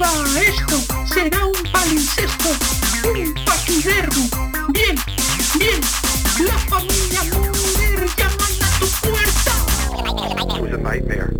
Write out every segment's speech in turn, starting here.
va, esto será un palincesto, un paquidermo. Bien, bien, la familia Munger llaman a tu puerta. It was a nightmare.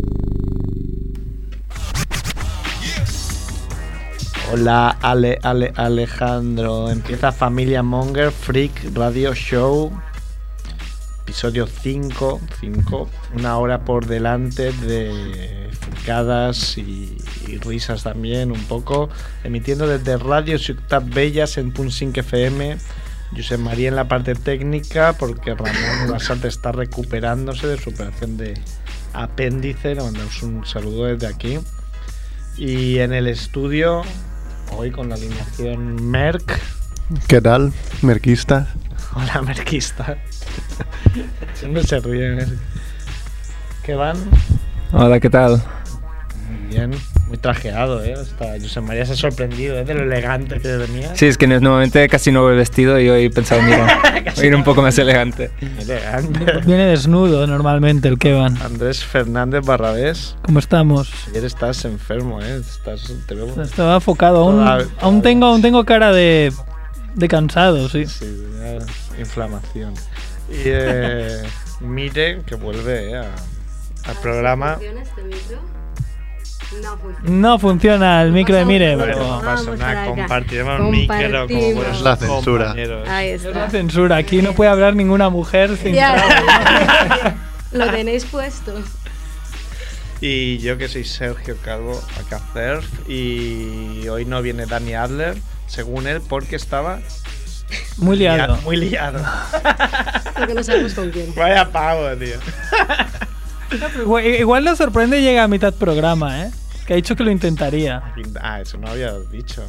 Hola Alejandro, empieza Familia Monger Freak Radio Show, episodio 5, una hora por delante de fricadas y risas también un poco, emitiendo desde Radio Ciutat Bellas en Punt 5 FM, Josep María en la parte técnica, porque Ramón Basarte está recuperándose de su operación de apéndice, le mandamos un saludo desde aquí, y en el estudio... Hoy con la alineación Merck. ¿Qué tal, merquista? Hola, merquista. Siempre se ríe, Merck. ¿Qué van? Hola, ¿qué tal? Muy bien, muy trajeado, ¿eh? Hasta Josep María se ha sorprendido, ¿eh? De lo elegante que venía. Sí, es que normalmente casi no voy vestido y hoy he pensado, mira, voy a ir un poco más elegante. Elegante. Viene desnudo normalmente el Kevan. Andrés Fernández Barrabés. ¿Cómo estamos? Ayer estás enfermo, ¿eh? Te veo... Estaba enfocado, aún tengo cara de cansado, sí. Sí, inflamación. Y Mire, que vuelve al programa. ¿Funciona este micro? No funciona el micro de Mire, Bueno, pero no pasa nada, compartiremos micro como buenos la censura. compañeros. Ahí es la está. censura. Aquí no puede hablar ninguna mujer sin Ya. Lo tenéis puesto. Y yo que soy Sergio Calvo Alcácer y hoy no viene Dani Adler, según él, porque estaba muy liado. Muy liado. Porque no sabemos con quién. Vaya pavo, tío. Igual nos sorprende y llega a mitad programa, ¿eh? Que ha dicho que lo intentaría. Ah, eso no había dicho.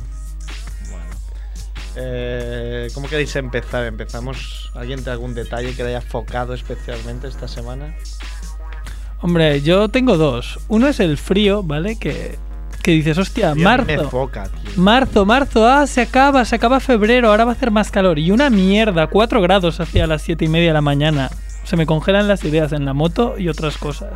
Bueno. ¿Cómo queréis empezar? ¿Empezamos? ¿Alguien tiene algún detalle que le haya focado especialmente esta semana? Hombre, yo tengo dos. Uno es el frío, ¿vale? Que dices, hostia, Tío, marzo. me foca, tío. Marzo, se acaba febrero, ahora va a hacer más calor. Y una mierda, 4 grados hacia las 7:30 de la mañana. Se me congelan las ideas en la moto y otras cosas.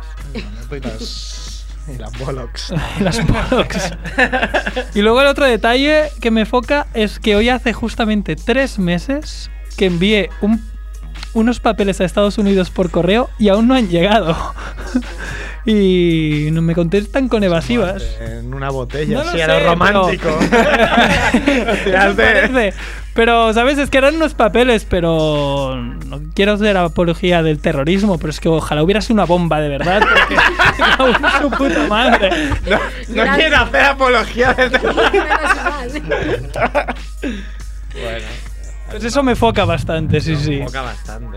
Y las bollocks. Las bollocks. Y luego el otro detalle que me foca es que hoy hace justamente 3 meses que envié unos papeles a Estados Unidos por correo y aún no han llegado. Y no me contestan con evasivas. En una botella, No lo sí, sé, a lo romántico. Pero, ¿sabes? Es que eran unos papeles, pero no quiero hacer apología del terrorismo, pero es que ojalá hubiera sido una bomba de verdad, porque su puta madre. No quiero hacer apología del terrorismo. Bueno. Pues eso me foca bastante, sí. Me foca bastante.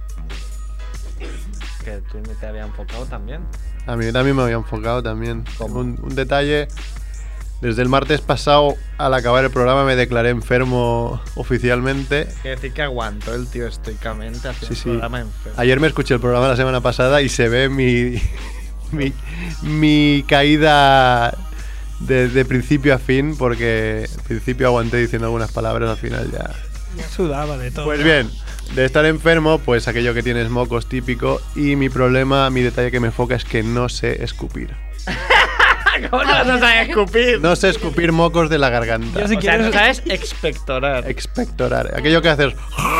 ¿Que tú no te había enfocado también? A mí también me había enfocado también. Un detalle. Desde el martes pasado, al acabar el programa, me declaré enfermo oficialmente. Quiere decir que aguantó el tío estoicamente haciendo el programa enfermo. Ayer me escuché el programa la semana pasada y se ve mi caída de principio a fin, porque al principio aguanté diciendo algunas palabras, al final ya sudaba de todo. Pues bien, de estar enfermo, pues aquello que tienes mocos típico, y mi detalle que me enfoca es que no sé escupir. ¿Cómo no sabes escupir? No sé escupir mocos de la garganta. O sea, no sabes expectorar. Expectorar. Aquello que haces...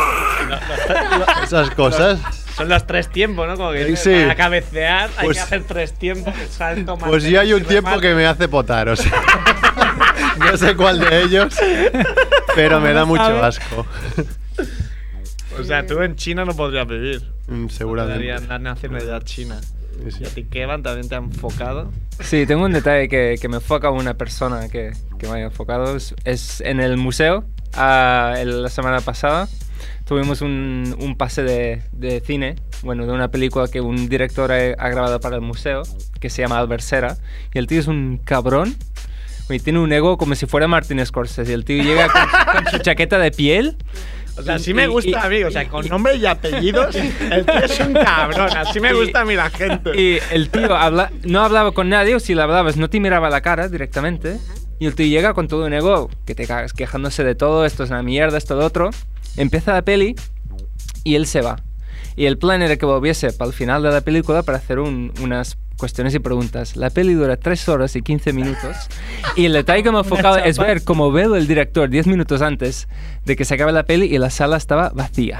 Esas cosas. Son los 3 tiempos, ¿no? Como que sí. Para cabecear hay Pues, que hacer 3 tiempos. Salto, pues yo hay un tiempo que me hace potar, o sea... No sé cuál de ellos, pero me da mucho asco. O sea, tú en China no podrías vivir. Seguramente. Podrías andar nacionalidad china. Sí. ¿Y a ti, Kevan, también te ha enfocado? Sí, tengo un detalle que me enfoca una persona que me haya enfocado. Es en el museo. La semana pasada tuvimos un pase de cine, bueno, de una película que un director ha grabado para el museo, que se llama Albert Serra. Y el tío es un cabrón. Y tiene un ego como si fuera Martin Scorsese. Y el tío llega con su chaqueta de piel. O sea, así me gusta a mí, o sea, con nombre y apellidos, el tío es un cabrón, así me gusta a mí la gente. Y el tío no hablaba con nadie, o si le hablabas no te miraba la cara directamente. Y el tío llega con todo un ego, que te cagas, quejándose de todo, esto es una mierda, esto lo otro. Empieza la peli y él se va. Y el plan era que volviese para el final de la película para hacer cuestiones y preguntas. La peli dura 3 horas y 15 minutos y el detalle que me ha enfocado es ver cómo veo el director 10 minutos antes de que se acabe la peli y la sala estaba vacía.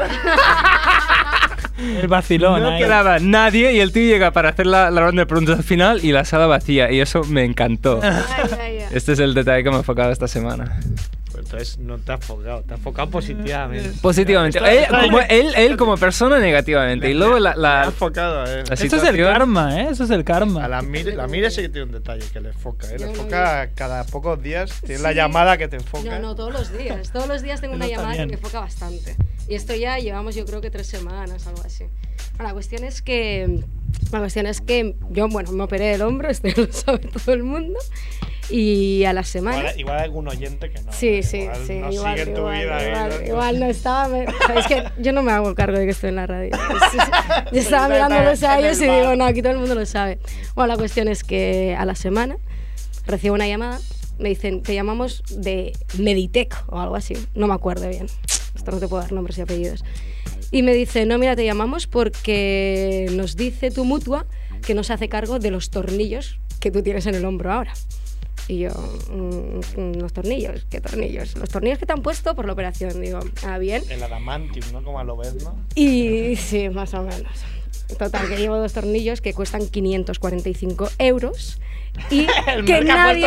El vacilón. No ahí. quedaba nadie y el tío llega para hacer la ronda de preguntas al final y la sala vacía y eso me encantó. Ay, ay, ay. Este es el detalle que me ha enfocado esta semana. Pues entonces no te has enfocado, te has enfocado positivamente. Positivamente. Él como persona negativamente. Y luego Te has la enfocado, la Eso es el situación- karma, ¿eh? Eso es el karma. A la Mire sí que tiene un detalle que le enfoca, ¿eh? Le No, no, enfoca cada pocos días, tiene Sí. la llamada que te enfoca. No, todos los días. Todos los días tengo Eso una está llamada bien. que me enfoca bastante. Y esto ya llevamos, yo creo que 3 semanas, algo así. Bueno, la cuestión es que yo, bueno, me operé del hombro, esto ya lo sabe todo el mundo. Y a la semana... Igual hay algún oyente que no. Sí, no igual, sigue tu vida. igual no estaba... Es que yo no me hago cargo de que estoy en la radio. Yo estaba mirándolos a ellos y digo, no, aquí todo el mundo lo sabe. Bueno, la cuestión es que a la semana recibo una llamada, me dicen, te llamamos de Meditec o algo así, no me acuerdo bien. Esto no te puedo dar nombres y apellidos. Y me dice, no, mira, te llamamos porque nos dice tu mutua que no se hace cargo de los tornillos que tú tienes en el hombro ahora. Y yo, ¿los tornillos? ¿Qué tornillos? Los tornillos que te han puesto por la operación. Digo, bien. El adamantium, ¿no? Como a lo ves, ¿no? Y sí, más o menos. Total, que llevo 2 tornillos que cuestan 545 euros y que nadie,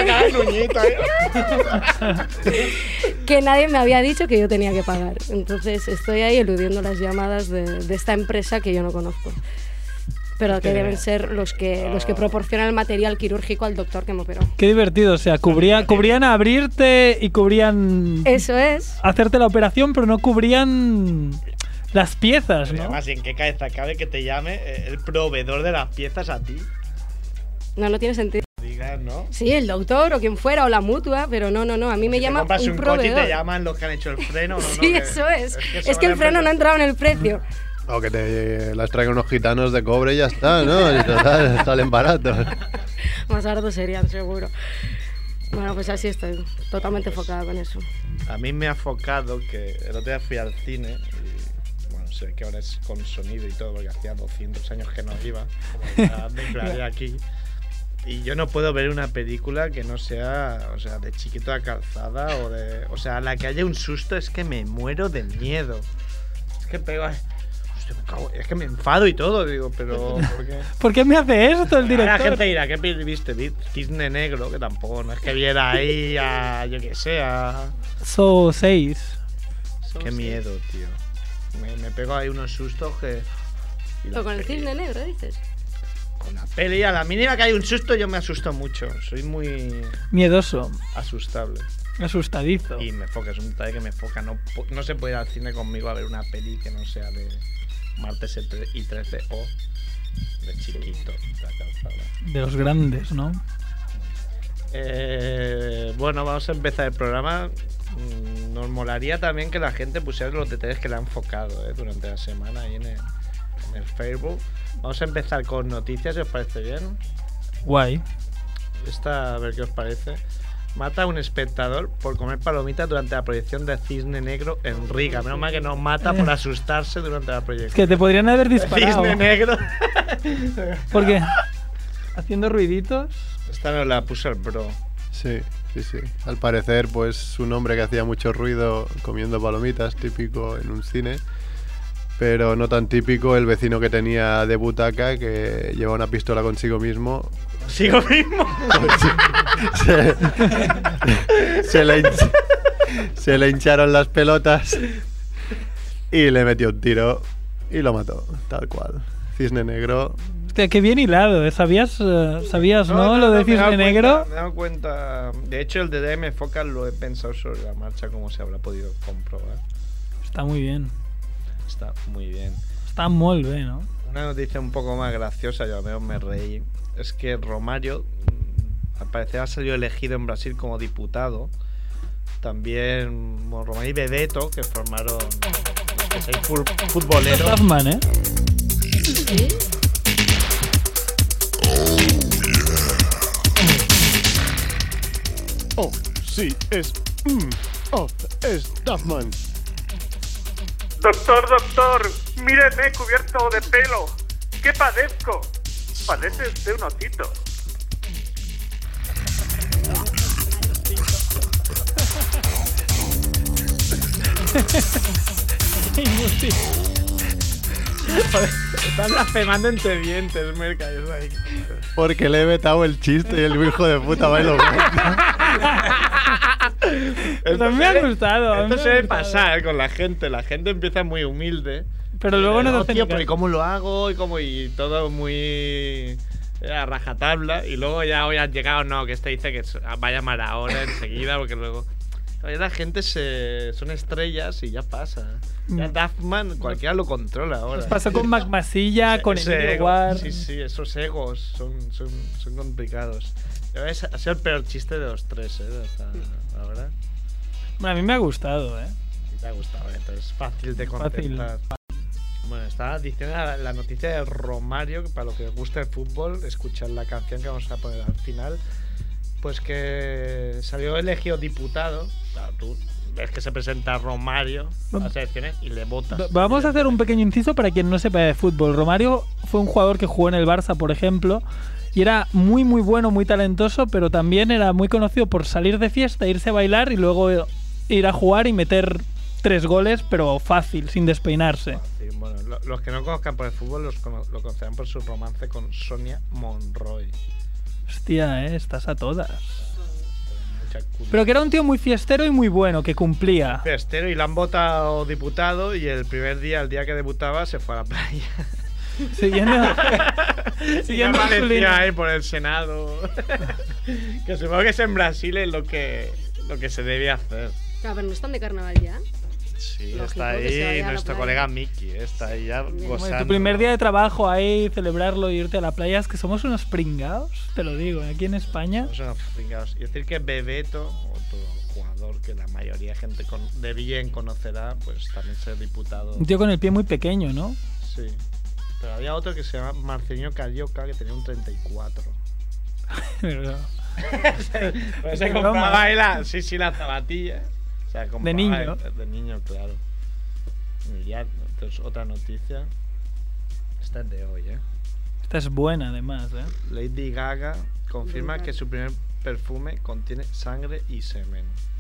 que nadie me había dicho que yo tenía que pagar. Entonces estoy ahí eludiendo las llamadas de esta empresa que yo no conozco. Pero que deben ser los que proporcionan el material quirúrgico al doctor que me operó. Qué divertido, o sea, cubrían abrirte y cubrían Eso es. hacerte la operación, pero no cubrían las piezas, ¿no? Además, ¿y en qué cabeza cabe que te llame el proveedor de las piezas a ti? No tiene sentido. Digas, ¿no? Sí, el doctor o quien fuera, o la mutua, pero no, a mí me Te llama compras un un coche y proveedor. te llaman los que han hecho el freno, ¿no? Sí, Que- eso es. se Es que van el freno no ha entrado en el precio. O que te las traigan unos gitanos de cobre y ya está, ¿no? Y total, salen baratos. Más baratos serían, seguro. Bueno, pues así estoy, totalmente enfocada con eso. A mí me ha enfocado que el otro día fui al cine y, bueno, sé que ahora es con sonido y todo, porque hacía 200 años que no iba, como ya declaré aquí. Y yo no puedo ver una película que no sea, o sea, de Chiquito a Calzada o sea, a la que haya un susto es que me muero de miedo. Es que pego, hostia, me cago, es que me enfado y todo, digo, pero ¿por qué? ¿Por qué me hace esto el La director? gente dirá, ¿qué peli viste? Vi Cisne Negro, que tampoco, no es que viera ahí a, yo que sé, a... So 6. Qué miedo, tío. Me pego ahí unos sustos que... y la O con el peli- cisne negro, dices. Con la peli, a la mínima que hay un susto, yo me asusto mucho. Soy muy Miedoso, asustable. asustadizo. Y me enfoca, es un detalle que me enfoca. No se puede ir al cine conmigo a ver una peli que no sea de Martes y 13 o de Chiquito, de la Calzada. De los grandes, ¿no? Bueno, vamos a empezar el programa. Nos molaría también que la gente pusiera los detalles que le ha enfocado durante la semana ahí en el Facebook. Vamos a empezar con noticias, si os parece bien. Guay. Esta, a ver qué os parece. Mata a un espectador por comer palomitas durante la proyección de Cisne Negro en Riga. Menos mal que no mata por asustarse durante la Es proyección. que te podrían haber disparado. Cisne Negro. ¿Por qué? Haciendo ruiditos. Esta nos la puso el bro. Sí. Al parecer, pues un hombre que hacía mucho ruido comiendo palomitas, típico en un cine. Pero no tan típico el vecino que tenía de butaca, que lleva una pistola consigo mismo. ¿Sigo mismo? Se le hincharon las pelotas y le metió un tiro y lo mató, tal cual. Cisne Negro. Hostia, qué bien hilado. ¿Sabías, no, lo de me he dado Cisne Negro? Me he dado cuenta. De hecho, el de DM Focal lo he pensado sobre la marcha, como se habrá podido comprobar. Está muy bien. Está muy bien. Está muy bien, ¿no? Una noticia un poco más graciosa, yo al menos me reí, es que Romário al parecer ha salido elegido en Brasil como diputado. También Romário y Bebeto, que formaron que seis futboleros. Batman, ¿eh? ¿Sí? Oh, sí, es Duffman. Doctor, míreme cubierto de pelo. ¿Qué padezco? Parece usted un osito. Están blasfemando entre dientes, Merca. Eso ahí. Porque le he vetado el chiste y el hijo de puta va y lo cuenta. Esto me ha gustado. a mí Esto me se ha debe gustado. pasar con la gente. La gente empieza muy humilde. Pero luego no te Oh, hace tío, ni pero ¿y caso. cómo lo hago? Y todo muy a rajatabla. Y luego ya hoy han llegado, no, que este dice que va a llamar ahora enseguida, porque luego. La gente son estrellas y ya pasa. Ya Duffman, cualquiera lo controla ahora. Nos pasó con Mac Masilla, con Ese Emilio ego, Ward. Sí, esos egos son complicados. Ha sido el peor chiste de los tres, hasta ahora. Bueno, a mí me ha gustado, ¿eh? Si te ha gustado, entonces es fácil de contestar. Bueno, estaba diciendo la noticia de Romario, que para los que os gusta el fútbol, escuchar la canción que vamos a poner al final. Pues que salió elegido diputado. Claro, tú ves que se presenta Romario a las elecciones y le votas. Vamos a hacer un pequeño inciso para quien no sepa de fútbol. Romario fue un jugador que jugó en el Barça, por ejemplo, y era muy muy bueno, muy talentoso, pero también era muy conocido por salir de fiesta, irse a bailar y luego ir a jugar y meter 3 goles, pero fácil, sin despeinarse. Sí, bueno, los que no conozcan por el fútbol lo conocerán por su romance con Sonia Monroy. Hostia, estás a todas. Mucha culo. Pero que era un tío muy fiestero y muy bueno, que cumplía. Fiestero, y le han votado diputado, y el primer día, el día que debutaba, se fue a la playa. Siguiendo Siguiendo masculino. ahí por el Senado. Que supongo que es en Brasil es lo que se debe hacer. Claro, pero no están de carnaval ya. Sí, Lógico está que se vaya ahí a la nuestro playa. colega Miki, está ahí ya Hombre, gozando. Tu primer día de trabajo ahí, celebrarlo y irte a la playa, es que somos unos pringados, te lo digo, aquí en España. Somos unos pringados. Y decir que Bebeto, otro jugador que la mayoría de gente de bien conocerá, pues también ser diputado. Un tío con el pie muy pequeño, ¿no? Sí. Pero había otro que se llama Marceño Carioca, que tenía un 34. Pero- Pues se Qué compraba broma. ahí la zapatilla. O sea, compraba niño. De niño, claro. Y ya, entonces, otra noticia. Esta es de hoy, ¿eh? Esta es buena, además, ¿eh? Lady Gaga confirma Brutal. que su primer perfume contiene sangre y semen.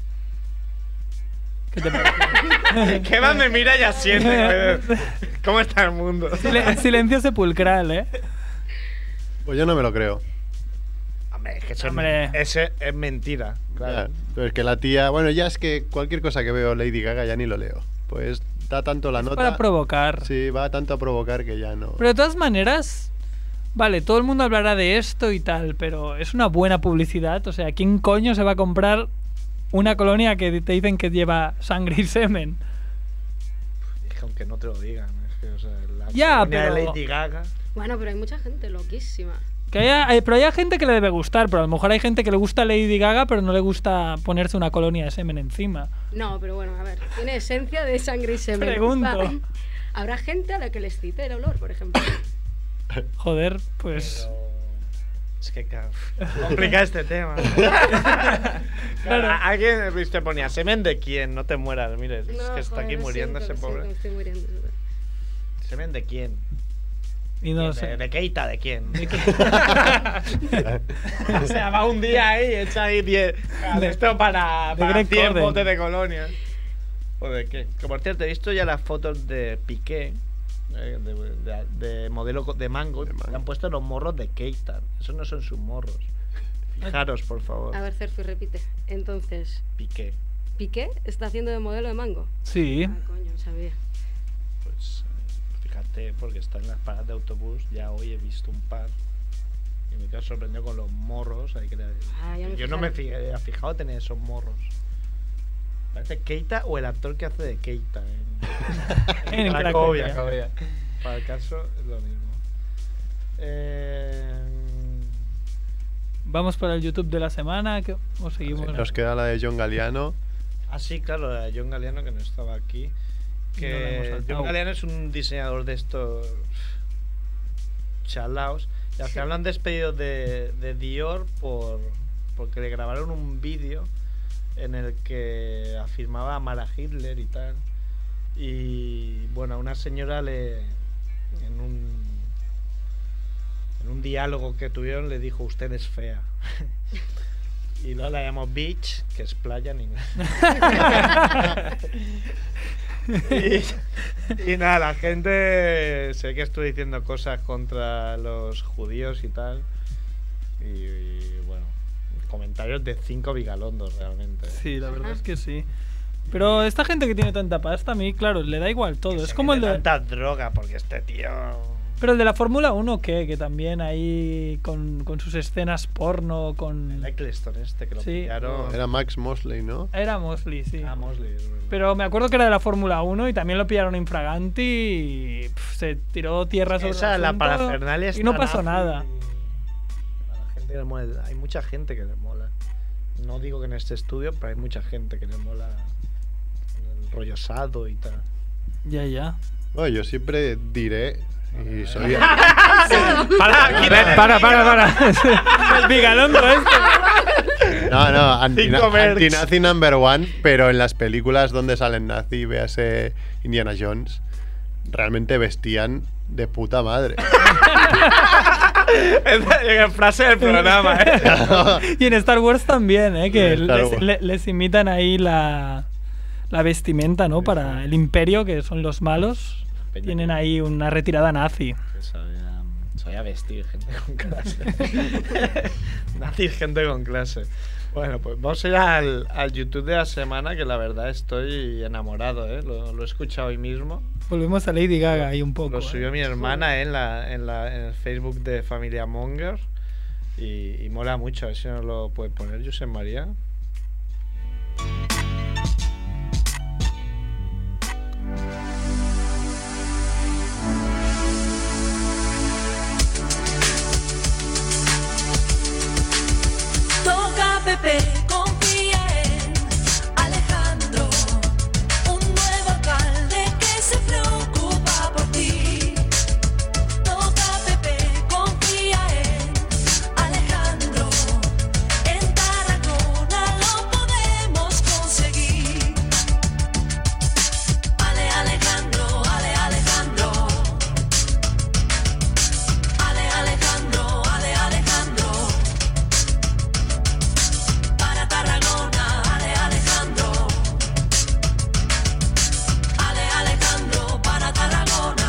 ¿Qué te parece? ¿Qué más me mira y asiente? ¿Cómo está el mundo? Silencio sepulcral, ¿eh? Pues yo no me lo creo. Hombre, es que eso Hombre. ese es mentira. Claro. Ya, pero es que la tía... Bueno, ya es que cualquier cosa que veo Lady Gaga ya ni lo leo. Pues da tanto la nota... Para provocar. Sí, va tanto a provocar que ya no... Pero de todas maneras, vale, todo el mundo hablará de esto y tal, pero es una buena publicidad. O sea, ¿quién coño se va a comprar una colonia que te dicen que lleva sangre y semen? Es que aunque no te lo digan. Es que, o sea, la Ya, colonia de pero- Lady Gaga. Bueno, pero hay mucha gente loquísima. Pero hay gente que le debe gustar, pero a lo mejor hay gente que le gusta Lady Gaga, pero no le gusta ponerse una colonia de semen encima. No, pero bueno, a ver, tiene esencia de sangre y semen. Pregunto. Vale. Habrá gente a la que les cite el olor, por ejemplo. Joder, pues... Pero... Es que claro, complica este tema. Claro. Alguien te ponía semen de quién, no te mueras, mire, es No, que está joder, aquí lo muriendo siento, ese lo siento, pobre. me estoy muriendo. ¿Semen de quién? Y no de, sé. de Keita, ¿de quién? O sea, va un día ahí y echa ahí 10 esto para Greg 100 Corden. botes de colonia. ¿O de qué? Que por cierto, he visto ya las fotos de Piqué, de modelo de Mango, De Mango. le han puesto los morros de Keita. Esos no son sus morros. Fijaros, por favor. A ver, Cerfi, repite. Entonces, Piqué. ¿Piqué está haciendo de modelo de mango? Sí. Ah, coño, no sabía. Pues fíjate, porque está en las paradas de autobús. Ya hoy he visto un par. Y me quedo sorprendido con los morros. Ahí que Ah, ya me yo no me fijaré. había fijado tener esos morros. Parece Keita o el actor que hace de Keita En Cracovia. Cracovia. Para el caso es lo mismo. Vamos para el YouTube de la semana o seguimos. Nos queda la de John Galliano. Ah, sí, claro, la de John Galliano, que no estaba aquí. No la hemos Que saltado. John Galliano es un diseñador de estos chalaos. Y al final lo han despedido de Dior porque le grabaron un vídeo en el que afirmaba amar a Hitler y tal. Y bueno, a una señora en en un diálogo que tuvieron le dijo usted es fea. Y luego la llamó beach, que es playa en inglés. y nada, la gente sé que estuvo diciendo cosas contra los judíos y tal. Y bueno, comentarios de 5 bigalondos realmente. Sí, la verdad es que sí. Pero esta gente que tiene tanta pasta, a mí, claro, le da igual todo. Es como el de... tanta droga, porque este tío... Pero el de la Fórmula 1, ¿qué? Que también ahí con sus escenas porno, con... El Eccleston este, que lo Sí. pillaron... Era Max Mosley, ¿no? Era Mosley, sí. Ah, Mosley, es verdad. Pero me acuerdo que era de la Fórmula 1 y también lo pillaron infraganti y se tiró tierra sobre Esa, el la asunto parafernalia y no está pasó nazi. nada. A la gente le mola. Hay mucha gente que le mola. No digo que en este estudio, pero hay mucha gente que le mola el rollo sado y tal. Ya. Bueno, yo siempre diré, y soy... Para. El bigalondo este. No, Cinco mercs. anti-nazi number one, pero en las películas donde salen nazi, véase Indiana Jones, realmente vestían de puta madre. Es frase del programa, Y en Star Wars también, que En Star Wars. les imitan ahí la vestimenta, ¿no? Para el imperio, que son los malos. Tienen ahí una retirada nazi. Soy a vestir gente con clase. Nazi, gente con clase. Bueno, pues vamos a ir al YouTube de la semana, que la verdad estoy enamorado, lo he escuchado hoy mismo. Volvemos a Lady Gaga ahí un poco. Lo subió mi hermana en el Facebook de Familia Monger y mola mucho. A ver si nos lo puede poner Josep María. Toca Pepe, confía en Alejandro, un nuevo alcalde que se preocupa por ti. Toca Pepe, confía en Alejandro, en Tarragona lo podemos conseguir. Ale Alejandro, ale Alejandro, ale Alejandro, ale Alejandro. Para Tarragona, ale Alejandro, ale Alejandro, para Tarragona.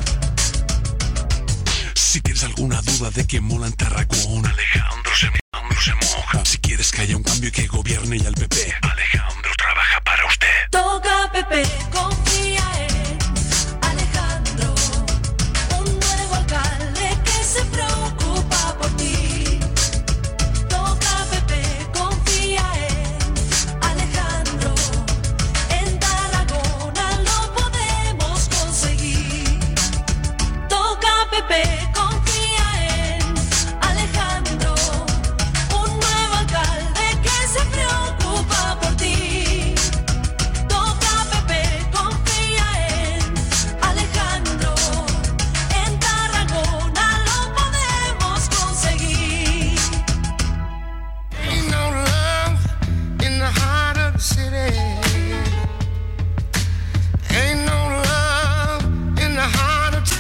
Si tienes alguna duda de que mola en Tarragona, Alejandro se moja. Si quieres que haya un cambio y que gobierne ya el PP, Alejandro trabaja para usted. Toca Pepe, confía en Alejandro, un nuevo alcalde que se preocupa por ti. Toca Pepe, confía en Alejandro, en Tarragona lo podemos conseguir. Toca Pepe, confía en Alejandro, un nuevo alcalde que se preocupa por ti. Toca Pepe, confía en Alejandro, en Tarragona lo podemos conseguir. Ain't no love in the heart of the city. Ain't no love in the heart of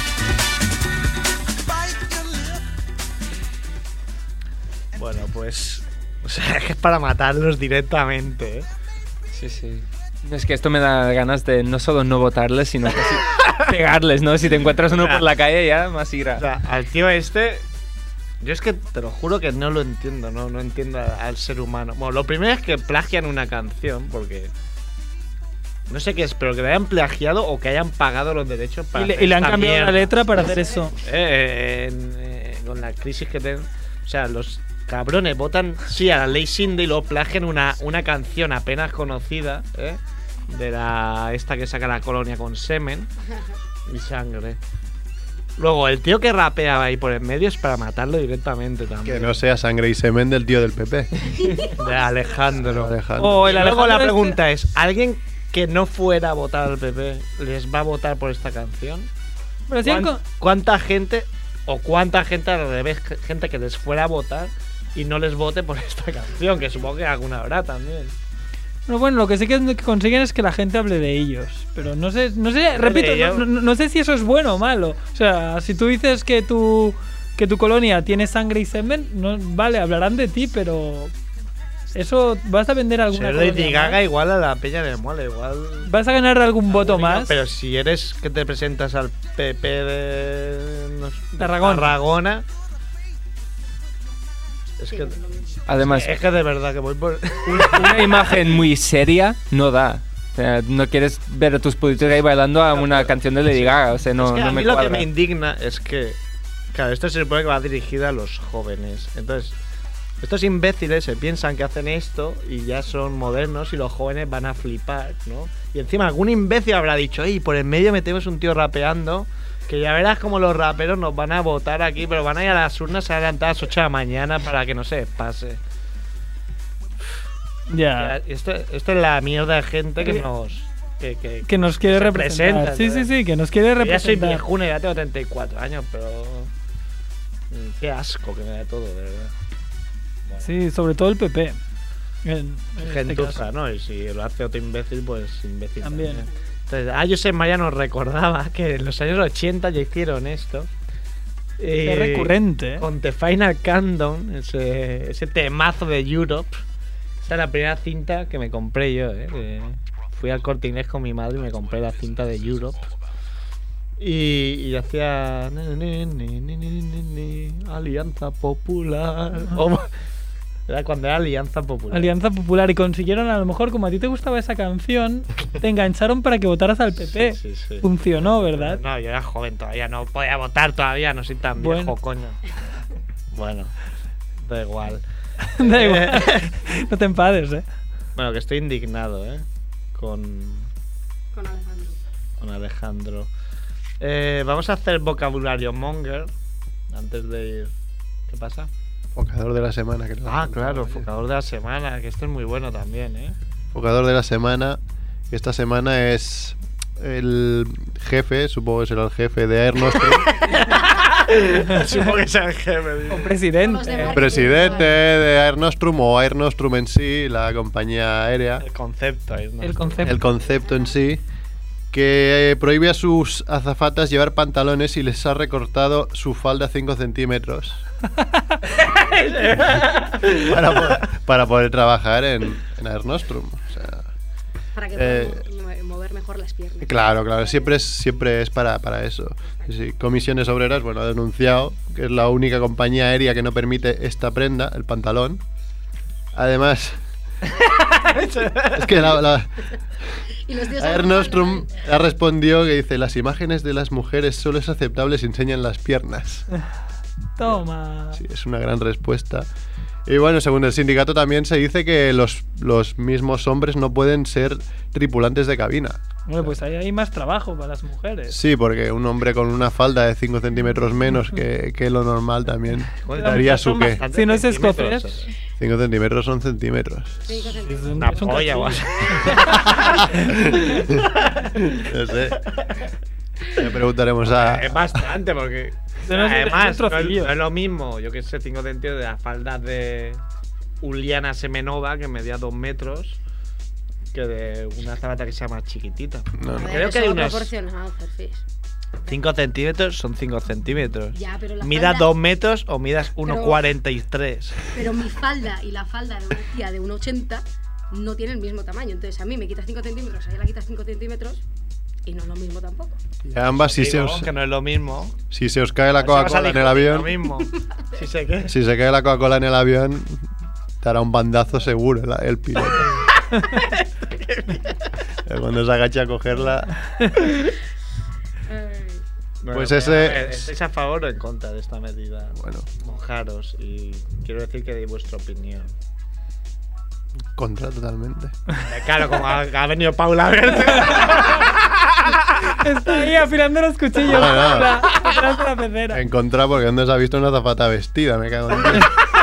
Bueno, pues... O sea, es para matarlos directamente, Sí. Es que esto me da ganas de no solo no votarles, sino casi pegarles, ¿no? Si te encuentras uno por la calle, ya más ira. O sea, al tío este... Yo es que te lo juro que no lo entiendo, no entiendo al ser humano. Bueno, lo primero es que plagian una canción, porque... No sé qué es, pero que le hayan plagiado o que hayan pagado los derechos para hacer Y le han esta cambiado mierda. la letra para hacer eso. Con la crisis que tienen... O sea, los cabrones votan sí a la ley Sinda y luego plagian una canción apenas conocida, de esta que saca la colonia con semen y sangre. Luego, el tío que rapeaba ahí por el medio es para matarlo directamente también. Que no sea sangre y semen del tío del PP. De Alejandro. O el Y luego Alejandro la este- pregunta es, ¿alguien que no fuera a votar al PP les va a votar por esta canción? Pero sí, ¿Cuánta gente al revés, gente que les fuera a votar y no les vote por esta canción? Que supongo que alguna habrá también. No, bueno, lo que sí que consiguen es que la gente hable de ellos. Pero no sé, repito, ellos. no sé si eso es bueno o malo. O sea, si tú dices que tu que tu colonia tiene sangre y semen, no, vale, hablarán de ti, pero eso vas a vender alguna Ser colonia Lady más. Gaga igual a la peña de mole, igual. Vas a ganar algún voto más. Pero si eres que te presentas al PP de Tarragona. Tarragona, es que Además, es que de verdad que voy por una imagen muy seria no da. O sea, no quieres ver a tus políticos ahí bailando a una canción de Lady Gaga. O sea, no, es que no a mí me lo cuadra. que me indigna es que, claro, esto se supone que va dirigido a los jóvenes. Entonces, estos imbéciles se piensan que hacen esto y ya son modernos y los jóvenes van a flipar, ¿no? Y encima algún imbécil habrá dicho, ¡ey, por en medio metemos un tío rapeando! Que ya verás como los raperos nos van a votar aquí, pero van a ir a las urnas a levantar a las 8 de la mañana para que no se pase. Ya. Esto es la mierda de gente que nos... Que nos quiere se representar. presenta, Sí, ¿sabes? sí, sí, que nos quiere Yo ya soy representar. viejuno, ya tengo 34 años, pero... Qué asco que me da todo, de verdad. Sí, sobre todo el PP. En este Gentuza, caso. ¿no? Y si lo hace otro imbécil, pues imbécil También. Entonces, Josep María nos recordaba que en los años 80 ya hicieron esto. Es recurrente, ¿eh? Con The Final Countdown, ese temazo de Europe. Esa es la primera cinta que me compré yo, que fui al Corte Inglés con mi madre y me compré la cinta de Europe. Y hacía... Alianza Popular. Era cuando era Alianza Popular. Alianza Popular. Y consiguieron, a lo mejor, como a ti te gustaba esa canción, te engancharon para que votaras al PP. Sí, sí, sí. Funcionó, ¿verdad? No, yo era joven todavía, no podía votar todavía, no soy tan Bueno. viejo, coño. Bueno, da igual. Da igual. No te enfades, ¿eh? Bueno, que estoy indignado, con Alejandro. Vamos a hacer vocabulario monger antes de ir. ¿Qué pasa? Focador de la semana. Que Claro, focador de la semana, que este es muy bueno también, Focador de la semana. Esta semana es el jefe, supongo que será el jefe de Air Nostrum. Supongo que sea el jefe. O presidente. El presidente de Air Nostrum o Air Nostrum en sí, la compañía aérea. El concepto. El concepto. El concepto en sí, que prohíbe a sus azafatas llevar pantalones y les ha recortado su falda 5 centímetros para poder trabajar en Air Nostrum. O sea, Para que puedan mover mejor las piernas. claro, siempre es para eso. Sí, Comisiones Obreras, bueno, ha denunciado que es la única compañía aérea que no permite esta prenda, el pantalón. Además, es que Y los tíos Air hablan Nostrum mal. ha respondido que dice: las imágenes de las mujeres solo es aceptable si enseñan las piernas. Toma. Sí, es una gran respuesta. Y bueno, según el sindicato también se dice que los mismos hombres no pueden ser tripulantes de cabina. Bueno, pues ahí hay más trabajo para las mujeres. Sí, porque un hombre con una falda de 5 centímetros menos que lo normal también daría su qué. Si no es escocés. 5 centímetros son centímetros. 5 Es centímetros. un- Una es un polla, cachillo. No sé. Le preguntaremos a... Es bastante, porque. No, no, es Además, un trocillo. no es lo mismo, yo que sé, 5 centímetros de las faldas de Uliana Semenova, que medía 2 metros, que de una zapata que sea más chiquitita. No, no. A ver, Creo que eso hay va unos proporcionado, Ferfis. 5 centímetros son 5 centímetros. Ya, pero la Midas falda- 2 metros o midas 1,43. Pero mi falda y la falda de una tía de 1,80 no tienen el mismo tamaño. Entonces a mí me quitas 5 centímetros, a ella la quitas 5 centímetros y no es lo mismo tampoco. Y a ambas, si se Digo, os, que no es lo mismo. si se os cae la Se va a Coca-Cola salir en el lo avión, mismo. Si sé qué. si se cae la Coca-Cola en el avión, te hará un bandazo seguro el piloto. Cuando se agacha a cogerla. Bueno, Pues pero, ese- a ver, ¿estáis a favor o en contra de esta medida? Bueno, Mojaros y quiero decir que deis vuestra opinión. contra totalmente. Claro, como ha venido Paula a verte. Está ahí afilando los cuchillos. No, no. Detrás de la pecera. En contra, porque ¿dónde se ha visto una zapata vestida? Me cago en Dios.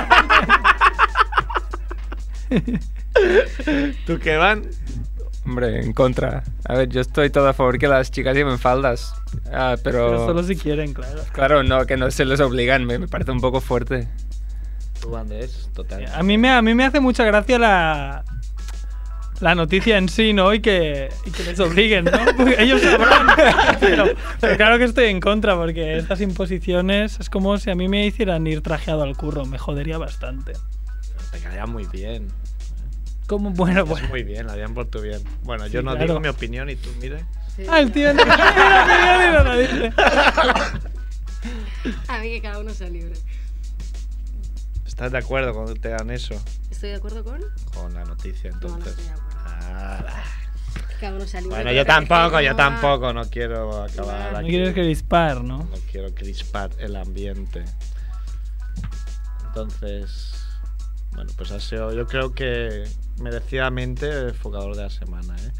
¿Tú qué van? Hombre, en contra. A ver, yo estoy todo a favor que las chicas lleven faldas. Pero solo si quieren, claro. Claro, no, que no se les obligan. Me parece un poco fuerte. Tú, Andrés, total. A mí me hace mucha gracia la noticia en sí, ¿no? Y que les obliguen, ¿no? Porque ellos sabrán. Pero claro que estoy en contra, porque estas imposiciones es como si a mí me hicieran ir trajeado al curro. Me jodería bastante. Te quedaría muy bien. ¿Cómo? Bueno, Es bueno. muy bien, lo harían por tu bien. Bueno, yo Sí, no claro. digo mi opinión y tú, mire. Ah, el tío no la dice. A mí que cada uno sea libre. ¿Estás de acuerdo cuando te dan eso? ¿Estoy de acuerdo con? Con la noticia, No, no entonces. estoy de acuerdo. Ah, Cada uno sea libre. bueno, de yo elegir tampoco, cómo va. no quiero acabar No aquí. No quieres crispar, ¿no? No quiero crispar el ambiente. Entonces, bueno, pues ha sido, yo creo que merecidamente el focador de la semana, ¿eh?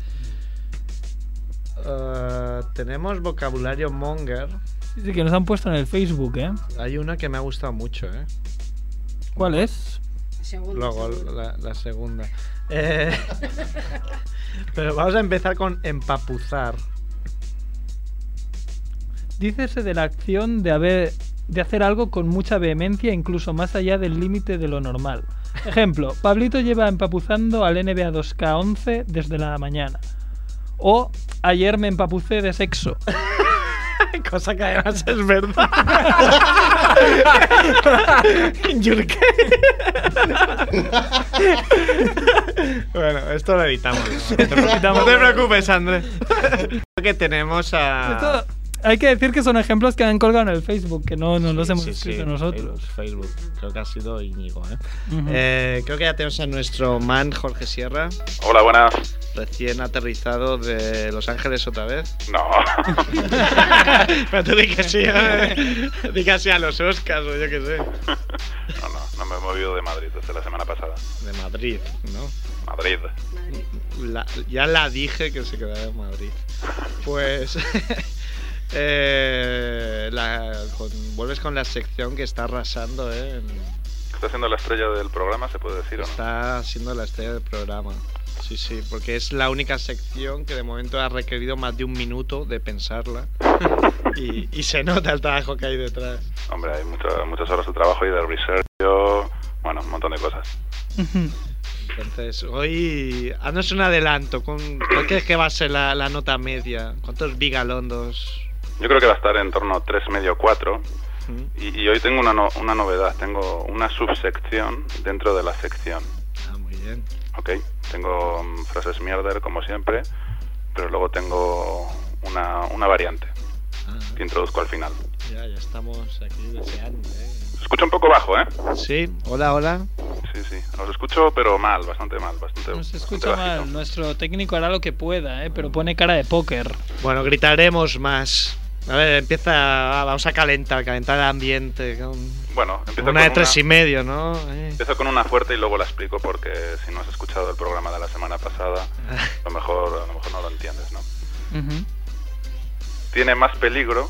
Tenemos vocabulario monger. Sí, que nos han puesto en el Facebook, ¿eh? Hay una que me ha gustado mucho, ¿eh? ¿Cuál es? Segundo, Luego segundo. la segunda. Pero vamos a empezar con empapuzar. Dícese de la acción de hacer algo con mucha vehemencia, incluso más allá del límite de lo normal. Ejemplo, Pablito lleva empapuzando al NBA 2K11 desde la mañana. O ayer me empapucé de sexo. Cosa que además es verdad. Yurke. Bueno, esto lo editamos. No te preocupes, Andrés. Que tenemos a... Esto, hay que decir que son ejemplos que han colgado en el Facebook, que no los hemos Sí, escrito sí, nosotros. Facebook. Creo que ha sido Íñigo, ¿eh? Ujú. Creo que ya tenemos a nuestro man Jorge Sierra, Hola, buenas. recién aterrizado de Los Ángeles otra vez. No. Pero tú di que sí, di que sí a los Oscars o yo qué sé. No me he movido de Madrid desde la semana pasada. De Madrid, ¿no? Madrid. Ya la dije que se quedaba en Madrid. Pues vuelves con la sección que está arrasando, ¿Está siendo la estrella del programa, se puede decir o no? Está siendo la estrella del programa. Sí, sí, porque es la única sección que de momento ha requerido más de un minuto de pensarla. Y se nota el trabajo que hay detrás. Hombre, hay muchas horas de trabajo y de research, bueno, un montón de cosas. Entonces, hoy haznos un adelanto. ¿Cuál crees que va a ser la nota media? ¿Cuántos bigalondos? Yo creo que va a estar en torno a 3,5 o 4. Y hoy tengo una novedad, tengo una subsección dentro de la sección. Ah, muy bien. Ok, tengo frases mierder como siempre, pero luego tengo una variante que introduzco al final. Ya estamos aquí deseando, Se escucha un poco bajo, ¿eh? Sí, hola. Sí, os escucho pero mal, bastante mal, bastante. Nos bastante escucha bajito. mal. Nuestro técnico hará lo que pueda, pero pone cara de póker. Bueno, gritaremos más. A ver, vamos a calentar el ambiente. Bueno, empiezo Una de con 3,5, ¿no? Empiezo con una fuerte y luego la explico porque si no has escuchado el programa de la semana pasada, a lo mejor no lo entiendes, ¿no? Tiene más peligro.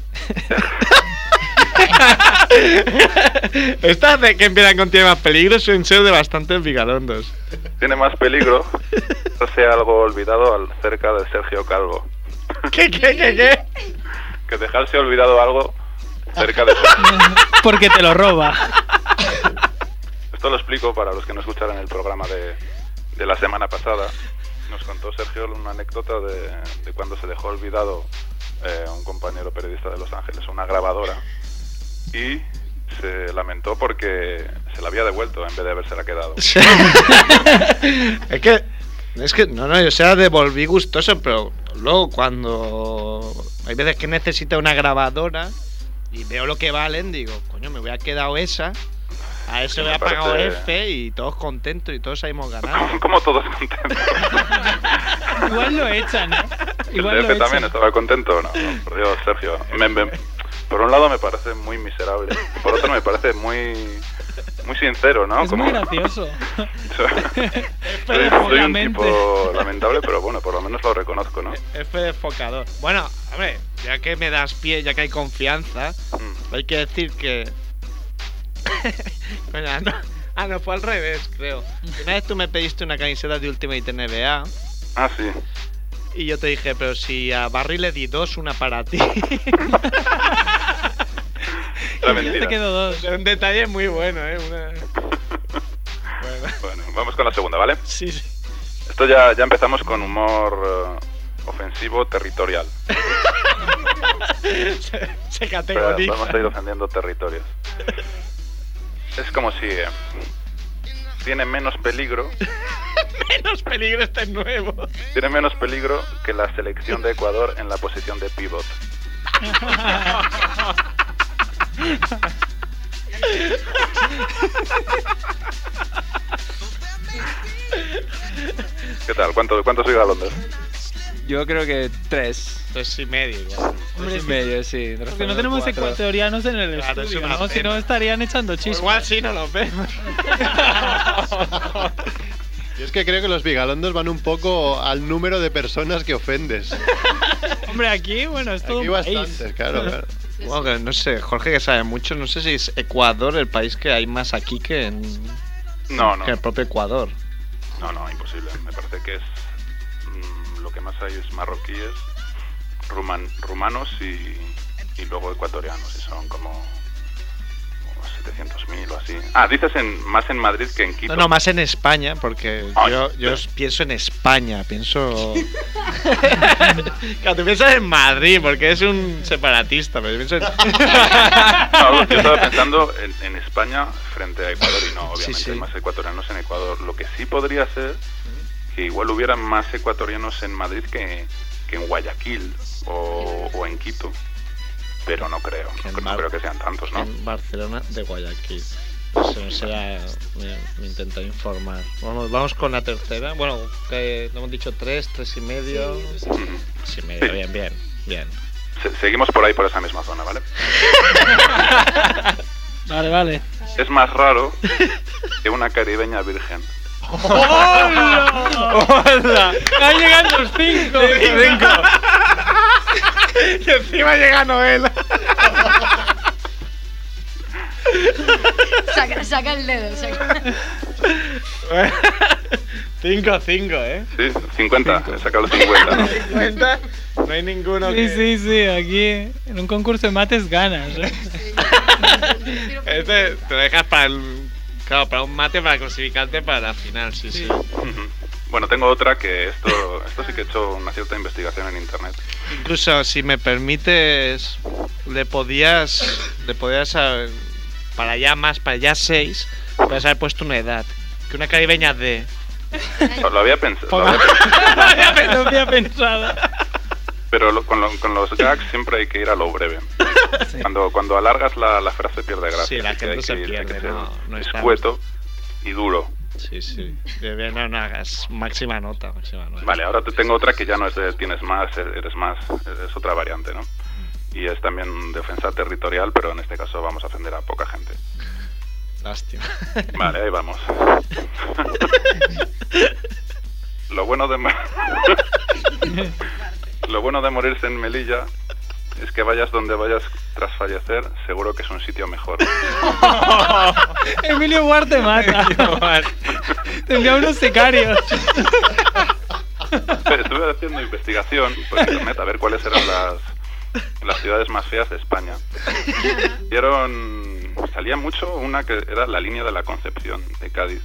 Estas de que empiezan con tiene más peligro suelen ser de bastantes bigalondos. Tiene más peligro sea algo olvidado cerca de Sergio Calvo. ¿Qué? Que dejarse olvidado algo cerca de Porque te lo roba. Esto lo explico para los que no escucharon el programa de la semana pasada. Nos contó Sergio una anécdota de cuando se dejó olvidado un compañero periodista de Los Ángeles una grabadora y se lamentó porque se la había devuelto en vez de habérsela quedado. Es que no, yo se la devolví gustoso, pero luego cuando hay veces que necesito una grabadora y veo lo que valen, digo, coño, me hubiera quedado esa, a eso Sí, me me ha pagado parece- F y todos contentos y todos salimos ganando. Como todos contentos. Igual lo echan, ¿eh? El Igual lo DF también echan. estaba contento, no, por Dios, Sergio. Por un lado me parece muy miserable, por otro me parece muy sincero, ¿no? Es muy gracioso. Soy un tipo lamentable, pero bueno, por lo menos lo reconozco, ¿no? F de focador. Bueno, hombre, ya que me das pie, ya que hay confianza, hay que decir que... Bueno, no, fue al revés, creo. Una vez tú me pediste una camiseta de Ultimate NBA. Ah, sí. Y yo te dije, pero si a Barry le di 2, una para ti. Era mentira. Te quedo 2. Es un detalle muy bueno, Bueno, vamos con la segunda, ¿vale? Sí. Esto ya empezamos con humor ofensivo territorial. Se Pero categoriza. vamos a ir ofendiendo territorios. Es como si tiene menos peligro. Menos peligro, este es nuevo. Tiene menos peligro que la selección de Ecuador en la posición de pivot. ¿Qué tal? ¿Cuántos gigalondes? Yo creo que 3. 3,5 igual. 3,5, sí. Porque no tenemos 4. ecuatorianos en el Claro, es estudio, una ¿no? Si pena. no estarían echando chispas. Igual sí, no los vemos. Yo es que creo que los bigalondos van un poco al número de personas que ofendes. Hombre, aquí, bueno, es todo Aquí un país. bastantes, claro. Bueno, que no sé, Jorge que sabe mucho, no sé si es Ecuador el país que hay más aquí que en No. que el propio Ecuador. No, imposible. Me parece que es lo que más hay es marroquíes, rumanos y luego ecuatorianos, y son como 700.000 o así. Ah, dices más en Madrid que en Quito. No, más en España, porque Ay, yo pienso en España, pienso... Claro, tú piensas en Madrid, porque es un separatista, pero yo pienso en... No, yo estaba pensando en España frente a Ecuador y no, obviamente Sí. hay más ecuatorianos en Ecuador. Lo que sí podría ser que igual hubieran más ecuatorianos en Madrid que en Guayaquil o en Quito, pero no creo, no creo que sean tantos, ¿no? En Barcelona de Guayaquil. Eso será... Me intento informar. Vamos con la tercera. Bueno, que hemos dicho 3,5. 3,5, bien. Seguimos por ahí, por esa misma zona, ¿vale? Vale. Es más raro que una caribeña virgen. ¡Hola! ¡Han llegado los 5! Y encima llega Noel. Saca el dedo. 5, ¿eh? Sí, 50, he sacado los 50, ¿no? 50. No hay ninguno que... Sí, aquí en un concurso de mates ganas. Este te lo dejas para el... Claro, para un mate para clasificarte para la final, sí. Bueno, tengo otra que esto sí que he hecho una cierta investigación en internet. Incluso, si me permites, le podías para ya 6, podías haber puesto una edad. Que una caribeña de... Lo había pensado. No había pensado. Pero con los gags siempre hay que ir a lo breve. Sí. Cuando alargas la frase pierde gracia. Sí, la gente se pierde, hay que ser no escueto y duro. Sí. No hagas máxima nota. Vale, ahora te tengo otra que ya no es de tienes más, eres más, es otra variante, ¿no? Y es también de ofensa territorial, pero en este caso vamos a ofender a poca gente. Lástima. Vale, ahí vamos. Lo bueno de morirse en Melilla es que vayas donde vayas tras fallecer, seguro que es un sitio mejor. Emilio Guard te mata. Tendría unos sicarios. Estuve haciendo investigación por internet a ver cuáles eran las ciudades más feas de España. Salía mucho una que era la línea de la Concepción de Cádiz.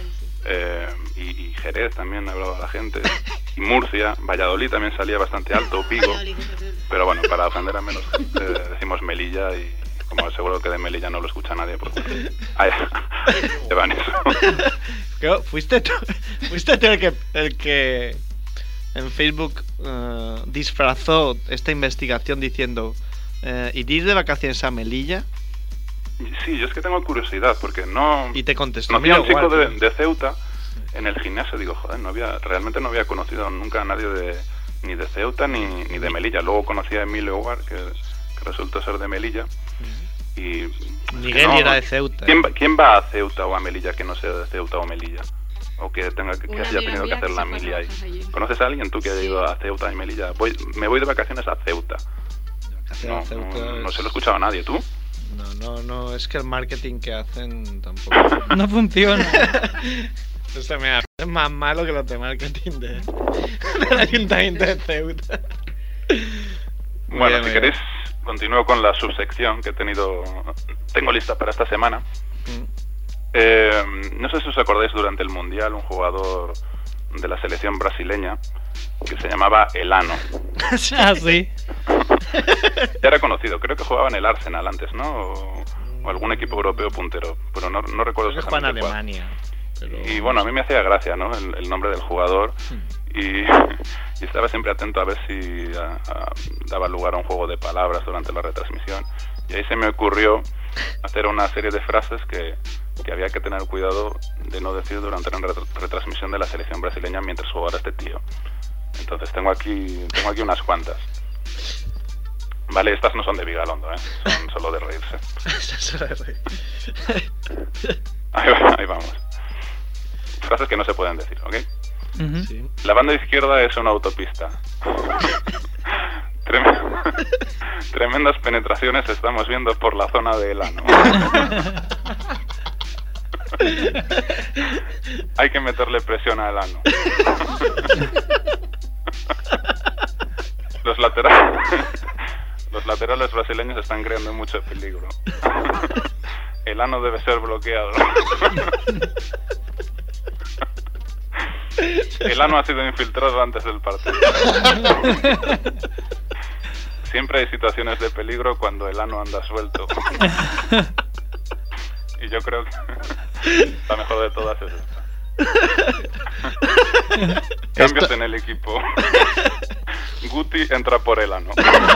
Y Jerez también hablaba la gente, y Murcia, Valladolid también salía bastante alto, Vigo, pero bueno, para ofender a menos gente decimos Melilla, y como seguro que de Melilla no lo escucha nadie, pues llevan eso. ¿Fuiste tú el que en Facebook disfrazó esta investigación diciendo ¿ir de vacaciones a Melilla? Sí, yo es que tengo curiosidad, porque no... Y te contestó. Conocí a un chico de Ceuta en el gimnasio, digo, joder, realmente no había conocido nunca a nadie ni de Ceuta ni de Melilla. Luego conocí a Emilio Guard, que resultó ser de Melilla. Y Miguel era de Ceuta. ¿Quién va a Ceuta o a Melilla que no sea de Ceuta o Melilla? O que haya tenido que hacer la mili ahí. ¿Conoces a alguien tú que haya ido a Ceuta y Melilla? Me voy de vacaciones a Ceuta. No se lo he escuchado a nadie, ¿tú? No, es que el marketing que hacen tampoco... No funciona. Esto es más malo que los de marketing del Ayuntamiento de Ceuta. Bueno, si queréis, continúo con la subsección que tengo lista para esta semana. No sé si os acordáis, durante el Mundial un jugador de la selección brasileña que se llamaba Elano. Ah, sí. Ya era conocido, creo que jugaba en el Arsenal antes, ¿no? O algún equipo europeo puntero, pero no recuerdo Creo que juega en exactamente cuál. Alemania. Pero... Y bueno, a mí me hacía gracia, ¿no? El nombre del jugador y estaba siempre atento a ver si daba lugar a un juego de palabras durante la retransmisión. Y ahí se me ocurrió hacer una serie de frases que había que tener cuidado de no decir durante la retransmisión de la selección brasileña mientras jugara este tío. Entonces tengo aquí unas cuantas. Vale, estas no son de Vigalondo, son solo de reírse. Ahí vamos. Frases que no se pueden decir, ¿ok? Sí. La banda izquierda es una autopista. Tremendas penetraciones estamos viendo por la zona de Elano. Hay que meterle presión a Elano. Los laterales brasileños están creando mucho peligro. Elano debe ser bloqueado. Elano ha sido infiltrado antes del partido. Siempre hay situaciones de peligro cuando Elano anda suelto. Y yo creo que la mejor de todas es esta. Cambios en el equipo. Guti entra por Elano.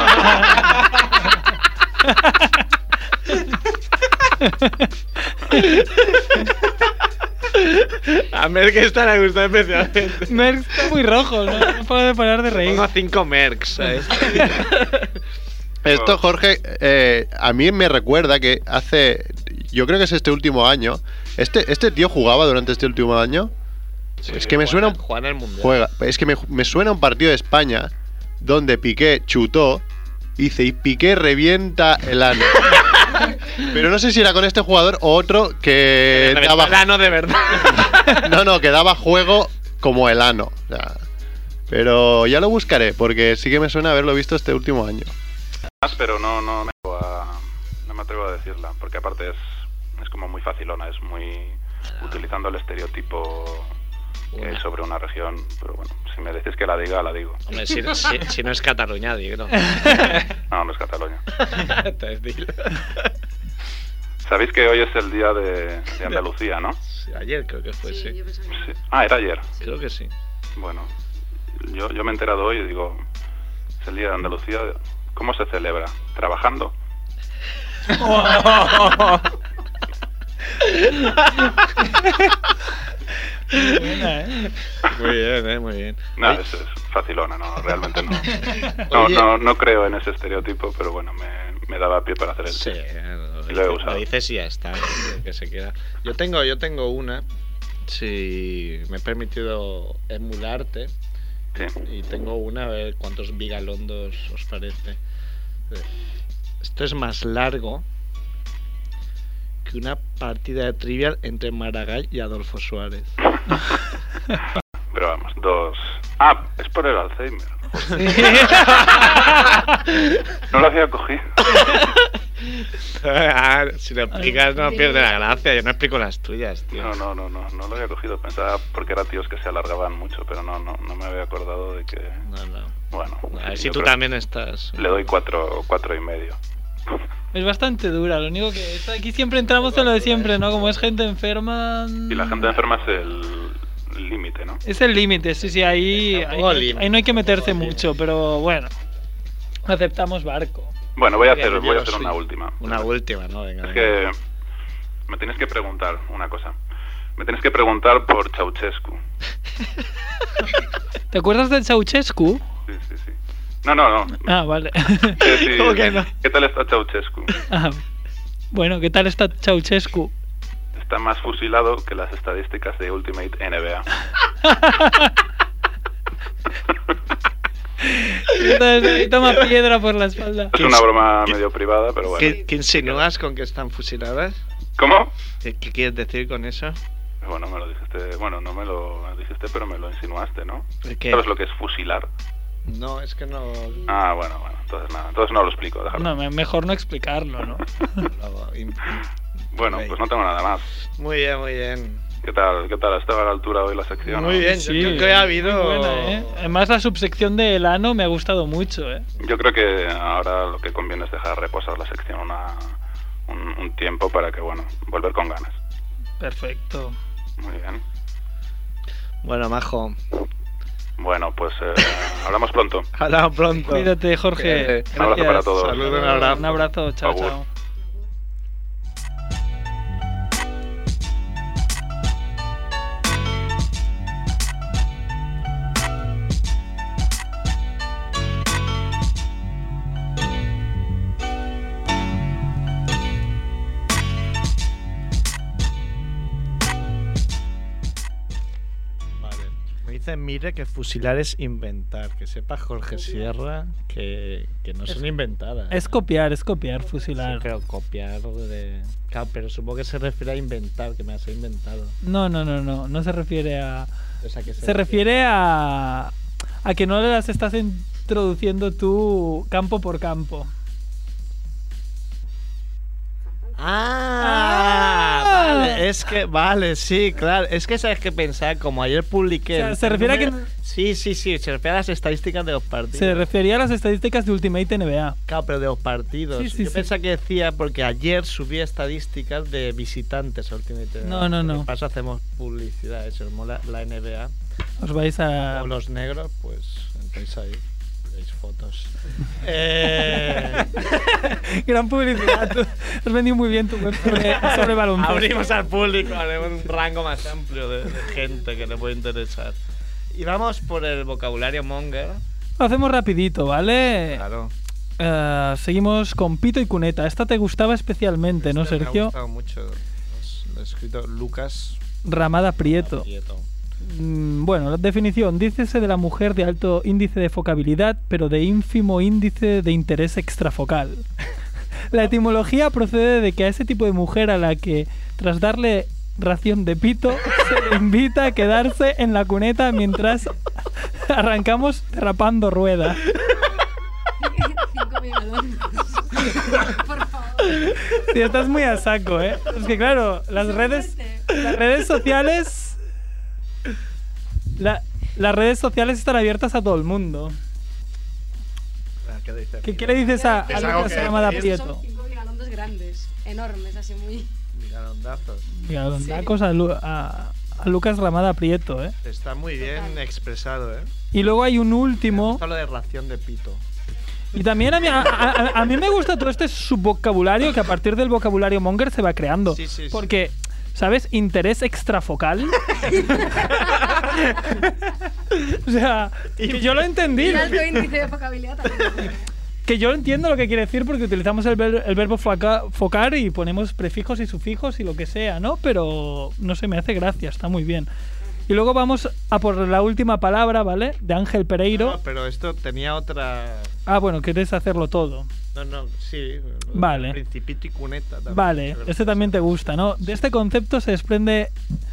A Merck esta le gusta especialmente. Merck está muy rojo, no puede parar de reír. Pongo 5 Mercs, ¿sabes? Esto, Jorge, a mí me recuerda que yo creo que es este último año. ¿Este tío jugaba durante este último año? Sí, es que me suena juega en el mundial. Es que me suena un partido de España donde Piqué chutó y Piqué revienta el ano. Pero no sé si era con este jugador o otro que daba el ano de verdad. No, que daba juego como el ano. O sea, pero ya lo buscaré porque sí que me suena haberlo visto este último año. Pero no me atrevo a decirla, porque aparte es como muy facilona, es muy utilizando el estereotipo que hay sobre una región. Pero bueno, si me decís que la diga, la digo. Hombre, si no es Cataluña, digo. No es Cataluña. Entonces, dilo. Sabéis que hoy es el día de Andalucía, ¿no? Sí, ayer creo que fue, sí. Sí. Ah, era ayer. Creo que sí. Bueno, yo me he enterado hoy y digo, es el día de Andalucía. ¿Cómo se celebra? ¿Trabajando? Muy bien, muy bien. No, es facilona, no, realmente no. No creo en ese estereotipo, pero bueno, me daba pie para hacer el sí, y lo he usado. Lo dices y ya está, que se queda. Yo tengo una, si me he permitido emularte, sí. Y tengo una, a ver cuántos Vigalondos os parece. Esto es más largo que una partida de Trivial entre Maragall y Adolfo Suárez. Pero vamos, dos... Ah, es por el Alzheimer. No lo había cogido. Si lo explicas no pierde la gracia. Yo no explico las tuyas, tío. No lo había cogido. Pensaba porque eran tíos que se alargaban mucho, pero no me había acordado de que... No. Bueno, a ver si tú también estás... Le doy 4,5. Es bastante dura, lo único que es, aquí siempre entramos en lo de siempre, ¿no? Como es gente enferma... Y la gente enferma es el límite, ¿no? Es el límite, sí, ahí no hay que meterse mucho, pero bueno, aceptamos barco. Bueno, voy a hacer una última. Una última, ¿no? Venga, es que me tienes que preguntar una cosa. Me tienes que preguntar por Ceausescu. ¿Te acuerdas de Ceausescu? Sí. No. Ah, vale. Sí. ¿Cómo que no? ¿Qué tal está Ceausescu? Ah, bueno, ¿qué tal está Ceausescu? Está más fusilado que las estadísticas de Ultimate NBA. Entonces, toma piedra por la espalda. Es una broma medio privada, pero bueno. ¿Qué insinúas con que están fusiladas? ¿Cómo? ¿Qué quieres decir con eso? Bueno, me lo dijiste. Bueno, no me lo dijiste, pero me lo insinuaste, ¿no? ¿Qué? ¿Sabes lo que es fusilar? No, es que no... Ah, bueno, entonces nada. Entonces no lo explico, déjalo. No, mejor no explicarlo, ¿no? Bueno, pues no tengo nada más. Muy bien. ¿Qué tal? ¿Estaba a la altura hoy la sección? Muy bien, Sí, yo creo que ha habido... muy buena, ¿eh? Además, la subsección del ano me ha gustado mucho, ¿eh? Yo creo que ahora lo que conviene es dejar reposar la sección un tiempo para que, bueno, volver con ganas. Perfecto. Muy bien. Bueno, majo. Bueno, pues hablamos pronto. Hablamos pronto. Cuídate, Jorge. Un abrazo para todos. Saludos, un abrazo. Un abrazo. Chao, Agur. chao. Me dice Mire que fusilar es inventar. Que sepa Jorge Sierra que no son inventadas. Es copiar, fusilar. Sí, pero copiar de... Claro, pero supongo que se refiere a inventar, que me has inventado. No se refiere a... O sea, que Se refiere a que no las estás introduciendo tú campo por campo. Vale, es que, vale, sí, claro. Es que sabes que pensar, como ayer publiqué. O sea, se refiere a que. Sí, se refiere a las estadísticas de los partidos. Se refería a las estadísticas de Ultimate NBA. Claro, pero de los partidos. Sí, Yo pensaba que decía porque ayer subí estadísticas de visitantes a Ultimate NBA. No. De paso hacemos publicidad, eso, mola la NBA. Os vais a. O los negros, pues entréis ahí. Veis fotos. Gran publicidad. Tú has vendido muy bien tu web sobre baloncesto. Abrimos al público, haremos un rango más amplio de gente que le puede interesar. Y vamos por el vocabulario monger. Lo hacemos rapidito, ¿vale? Claro. Seguimos con Pito y Cuneta. Esta te gustaba especialmente, ¿no, Me ha Sergio? gustado mucho. Lo ha escrito Lucas Ramada Prieto. Bueno, la definición. Dícese de la mujer de alto índice de focabilidad, pero de ínfimo índice de interés extrafocal. La etimología procede de que a ese tipo de mujer a la que, tras darle ración de pito, se le invita a quedarse en la cuneta mientras arrancamos derrapando rueda. 5 megalones. Por favor. Sí, estás muy a saco, ¿eh? Es que claro, las redes sociales... Las redes sociales están abiertas a todo el mundo. ¿Qué le dices a Lucas Ramada Prieto? Son 5 megalondos grandes, enormes, así muy... Migalondazos. A Lucas Ramada Prieto, ¿eh? Está muy bien expresado, ¿eh? Y luego hay un último... Lo de ración de pito. Y también a mí me gusta todo este subvocabulario que a partir del vocabulario monger se va creando. Sí. Porque... ¿Sabes? Interés extrafocal. O sea, que yo lo entendí. Y alto índice de focabilidad también. Que yo entiendo lo que quiere decir porque utilizamos el verbo focar y ponemos prefijos y sufijos y lo que sea, ¿no? Pero no sé, me hace gracia, está muy bien. Y luego vamos a por la última palabra, ¿vale? De Ángel Pereiro. No, pero esto tenía otra... Ah, bueno, quieres hacerlo todo. No, sí. Vale. Principito y cuneta también. Vale, este también te gusta, ¿no? De este concepto se desprende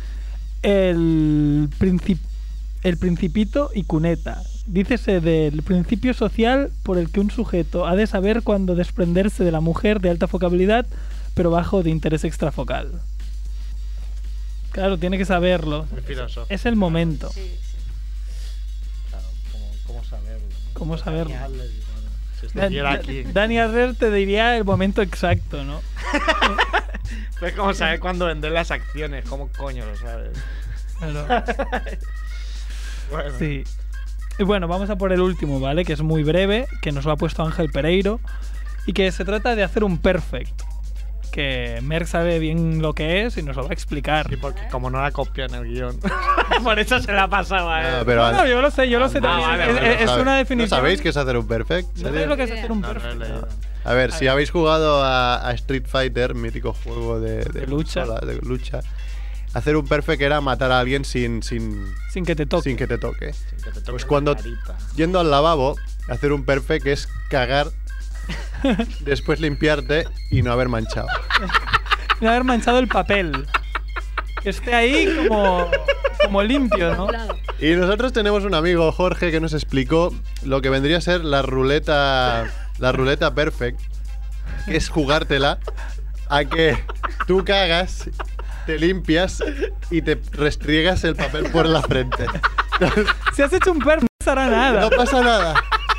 el principito y cuneta. Dícese del principio social por el que un sujeto ha de saber cuándo desprenderse de la mujer de alta focabilidad, pero bajo de interés extrafocal. Claro, tiene que saberlo. Muy filosófico. Es el momento. Sí. Claro, ¿cómo saberlo? ¿No? ¿Cómo saberlo? Dani Adler, bueno, si estuviera aquí. Dani Adler te diría el momento exacto, ¿no? Pues como saber cuándo vender las acciones, ¿cómo coño lo sabes? Claro. Bueno. Sí. Y bueno, vamos a por el último, ¿vale? Que es muy breve, que nos lo ha puesto Ángel Pereiro y que se trata de hacer un perfect. Que Merck sabe bien lo que es y nos lo va a explicar. Sí, porque como no la copia en el guión. Por eso se la pasaba, ¿eh? No, pero No, yo lo sé también. vale, Es una definición. ¿No sabéis qué es hacer un perfect? ¿No ¿Serio? sabéis lo que es hacer un No, no he perfect? leído. A ver, si habéis jugado a Street Fighter, mítico juego de lucha. de lucha, hacer un perfect era matar a alguien sin que te toque. Sin que te toque. Que te toque Pues la cuando carita. yendo al lavabo, hacer un perfect es cagar, después limpiarte y no haber manchado. No haber manchado el papel. Que esté ahí como limpio, ¿no? Y nosotros tenemos un amigo, Jorge, que nos explicó lo que vendría a ser la ruleta perfect, que es jugártela a que tú cagas te limpias y te restriegas el papel por la frente. Si has hecho un perro, no pasará nada. No pasa nada.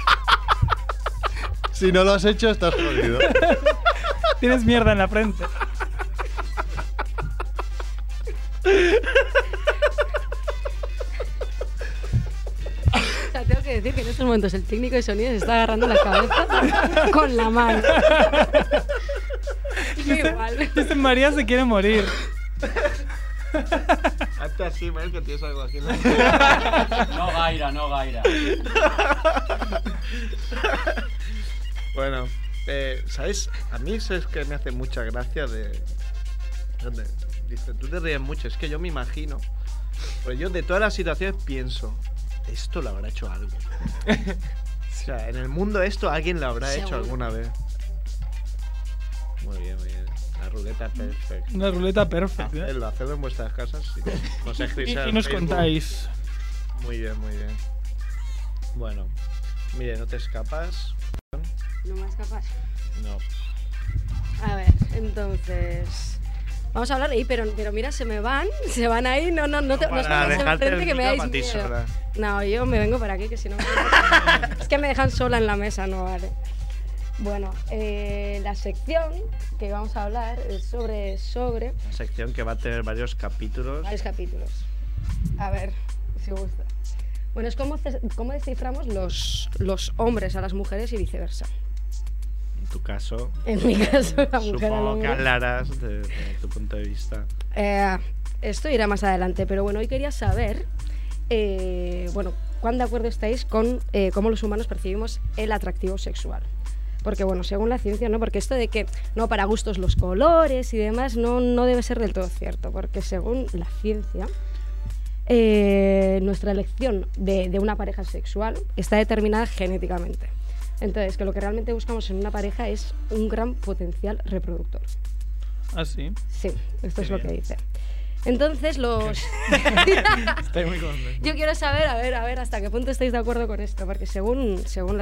Si no lo has hecho, estás jodido. Tienes mierda en la frente. O sea, tengo que decir que en estos momentos el técnico de sonido se está agarrando la cabeza con la mano. Igual. Dice María se quiere morir. Hazte así, Mel, que tienes algo aquí en la No gaira, no gaira. Bueno, ¿sabes? A mí eso es que me hace mucha gracia de... Dice, tú te ríes mucho, es que yo me imagino. Pues yo de todas las situaciones pienso, esto lo habrá hecho alguien. O sea, en el mundo esto alguien lo habrá hecho alguna vez. Muy bien, muy bien. La ruleta perfecta. Una ruleta perfecta. Hacedlo en vuestras casas. Nos escribís Y en nos Facebook. contáis. Muy bien, muy bien. Bueno, mire, no te escapas. No me escapas. No. A ver, entonces... Vamos a hablar ahí, pero mira, se van ahí, no te Para os pongas dejarte enfrente el que me micro dais para ti miedo. sola. No, yo me vengo para aquí, que si no... Es que me dejan sola en la mesa, no vale. Bueno, la sección que vamos a hablar es sobre Una sección que va a tener varios capítulos. varios capítulos. A ver, si os gusta. Bueno, es cómo desciframos los hombres a las mujeres y viceversa. En tu caso, En mi caso, la mujer al supongo que hombre. hablarás de tu punto de vista. Esto irá más adelante, pero bueno, hoy quería saber, cuán de acuerdo estáis con cómo los humanos percibimos el atractivo sexual. Porque bueno, según la ciencia, ¿no? Porque esto de que no para gustos los colores y demás no debe ser del todo cierto, porque según la ciencia, nuestra elección de una pareja sexual está determinada genéticamente. Entonces, que lo que realmente buscamos en una pareja es un gran potencial reproductor. ¿Ah, sí? Sí, esto es lo bien. que dice. Entonces, los... Estoy muy contento. Yo quiero saber, a ver, hasta qué punto estáis de acuerdo con esto, porque según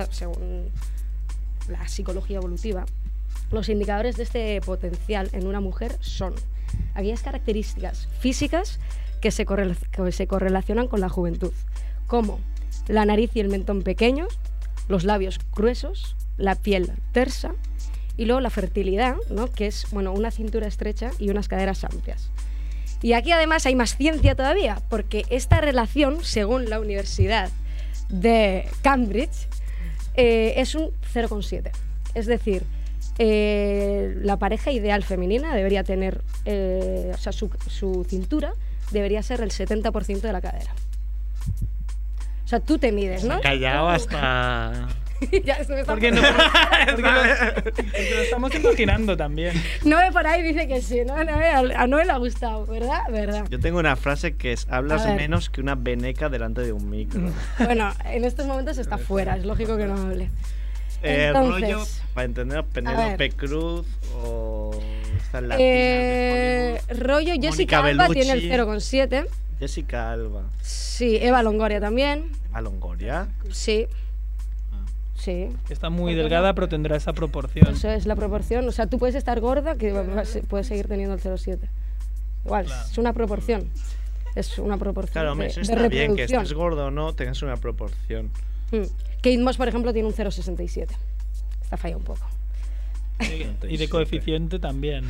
la psicología evolutiva, los indicadores de este potencial en una mujer son aquellas características físicas que se correlacionan con la juventud, como la nariz y el mentón pequeños, los labios gruesos, la piel tersa y luego la fertilidad, ¿no? Que es una cintura estrecha y unas caderas amplias. Y aquí además hay más ciencia todavía, porque esta relación, según la Universidad de Cambridge, es un 0,7. Es decir, la pareja ideal femenina debería tener, su cintura debería ser el 70% de la cadera. O sea, tú te mides, ¿no? Callado hasta... Ya se me está... Porque porque lo estamos imaginando también. Noé por ahí dice que sí, ¿no? A Noé le ha gustado, ¿verdad? ¿Verdad? Yo tengo una frase que es, hablas A ver. menos que una veneca delante de un micro. Bueno, en estos momentos está fuera, es lógico que no hable. Entonces, Rollo, para entender, a Penélope ver. Cruz o estas latinas de Hollywood. rollo Mónica Jessica Alba Bellucci. tiene el 0,7. Jessica Alba. Sí, Eva Longoria también. ¿A Longoria? Sí. Sí. Está muy delgada, pero tendrá esa proporción. Eso es la proporción. O sea, tú puedes estar gorda que puedes seguir teniendo el 0,7. Igual, Claro. es una proporción. Es una proporción Claro, hombre, de, eso de está bien, que reproducción. estés gordo o no, tengas una proporción. Kate Moss, por ejemplo, tiene un 0,67. Está falla un poco. Y de coeficiente también.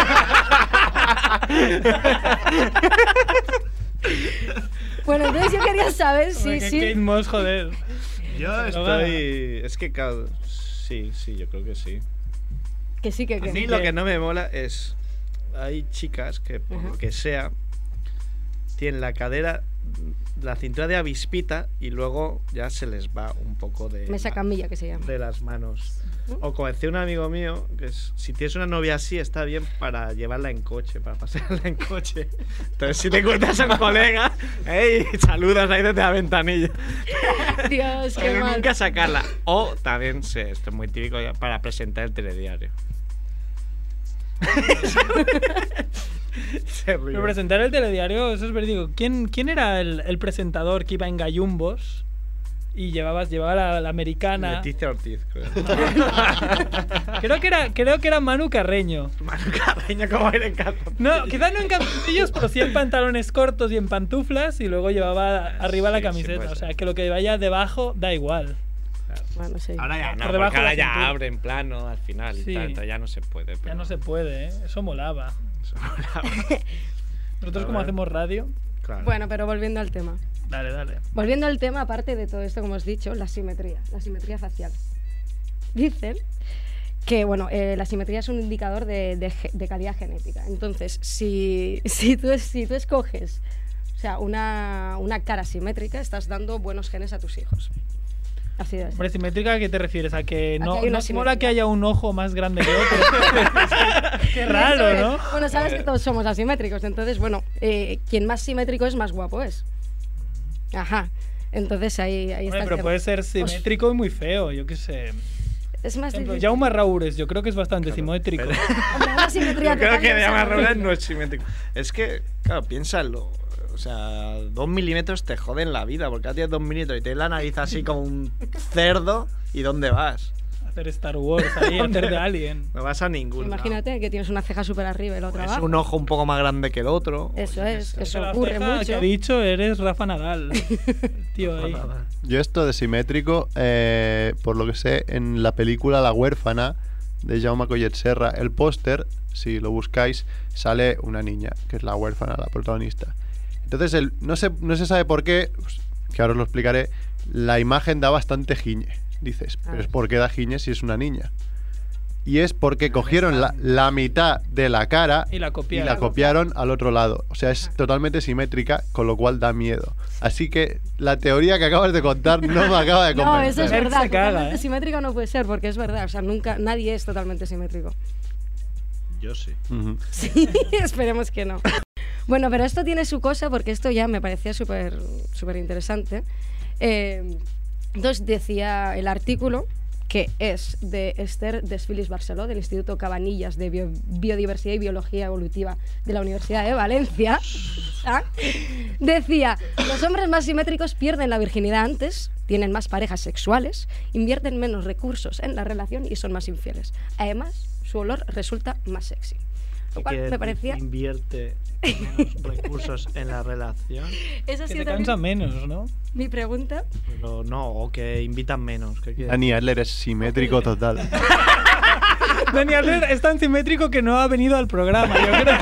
Bueno, entonces yo quería saber si... Porque sí. Kate Moss, joder. Yo estoy... Es que cada... Sí, yo creo que sí. Que sí, que... A mí lo que no me mola es... Hay chicas que, por lo que sea, tienen la cadera, la cintura de avispita y luego ya se les va un poco de... Mesa camilla, que se llama. De las manos. O como decía un amigo mío, que es, si tienes una novia así, está bien para llevarla en coche, para pasearla en coche. Entonces, si te encuentras a un colega, ¡hey! Saludas ahí desde la ventanilla. Dios, qué Pero mal. nunca sacarla. O también, esto es muy típico ya, para presentar el telediario. Se ríe. Pero presentar el telediario, eso es verídico. ¿Quién era el presentador que iba en gallumbos y llevaba la americana. Leticia Ortiz, creo. Creo que era Manu Carreño. Manu Carreño, ¿cómo era en calzoncillos? No, quizás no en calzoncillos, pero sí en pantalones cortos y en pantuflas y luego llevaba arriba la sí, camiseta. puede O sea, ser. que lo que vaya debajo da igual. Bueno, sí. Ahora ya no, Por debajo porque ahora de la ya cintura. abre en plano al final Sí. y tal, entonces ya no se puede. Ya pero- no se puede, ¿eh? Eso molaba. Nosotros como hacemos radio. Claro. Bueno, pero volviendo al tema. Dale. Volviendo al tema, aparte de todo esto, como os he dicho, la simetría facial. Dicen que, bueno, la simetría es un indicador de calidad genética. Entonces, si tú escoges, o sea, una cara simétrica, estás dando buenos genes a tus hijos. Así de Hombre, simétrica, ¿a qué te refieres? ¿A que no, que hay una no mola simetría. que haya un ojo más grande que otro? Qué raro, Eso es. ¿no? Bueno, sabes que todos somos asimétricos, entonces, bueno, quien más simétrico es, más guapo es. Ajá. Entonces ahí está Hombre, el pero tema. puede ser simétrico y muy feo, yo qué sé. Es más Por ejemplo, difícil. Jaume Raúres, yo creo que es bastante simétrico. Hombre, una simetría Yo creo total que debe de ser Llamas Raúles horrible. no es simétrico. Es que, claro, piénsalo. O sea, 2 milímetros te joden la vida, porque ahora tienes 2 milímetros y tienes la nariz así como un cerdo. ¿Y dónde vas? Hacer Star Wars ahí, hacer de Alien. No vas a ningún lado. Imagínate que tienes una ceja súper arriba y la otra Es abajo. un ojo un poco más grande que el otro. Eso es, eso La ocurre ceja mucho. que ha dicho, eres Rafa Nadal. Tío, ahí. Yo esto de simétrico, por lo que sé, en la película La huérfana de Jaume Collet Serra, el póster, si lo buscáis, sale una niña, que es la huérfana, la protagonista. Entonces, no se sabe por qué, pues, que ahora os lo explicaré, la imagen da bastante giñe. Dices, pero es porque da giñe si es una niña. Y es porque cogieron la mitad de la cara Y la copiaron. copiaron al otro lado. O sea, es totalmente simétrica, con lo cual da miedo. Así que la teoría que acabas de contar no me acaba de No, convencer. eso es Él verdad. se caga, Totalmente ¿eh? simétrico no puede ser, porque es verdad. O sea, nadie es totalmente simétrico. Yo sí. Ujú. Sí, esperemos que no. Bueno, pero esto tiene su cosa, porque esto ya me parecía súper interesante. Entonces decía el artículo, que es de Esther Desfilis Barceló, del Instituto Cabanillas de Biodiversidad y Biología Evolutiva de la Universidad de Valencia. ¿Ah? Decía, los hombres más simétricos pierden la virginidad antes, tienen más parejas sexuales, invierten menos recursos en la relación y son más infieles. Además, su olor resulta más sexy. Lo cual me parecía... Invierte menos recursos en la relación. Esa ha Que sido te también cansa menos, ¿no? mi pregunta. Pero no, o que invitan menos. ¿Qué quieres? Dani Adler es simétrico total. Dani Adler es tan simétrico que no ha venido al programa, yo creo.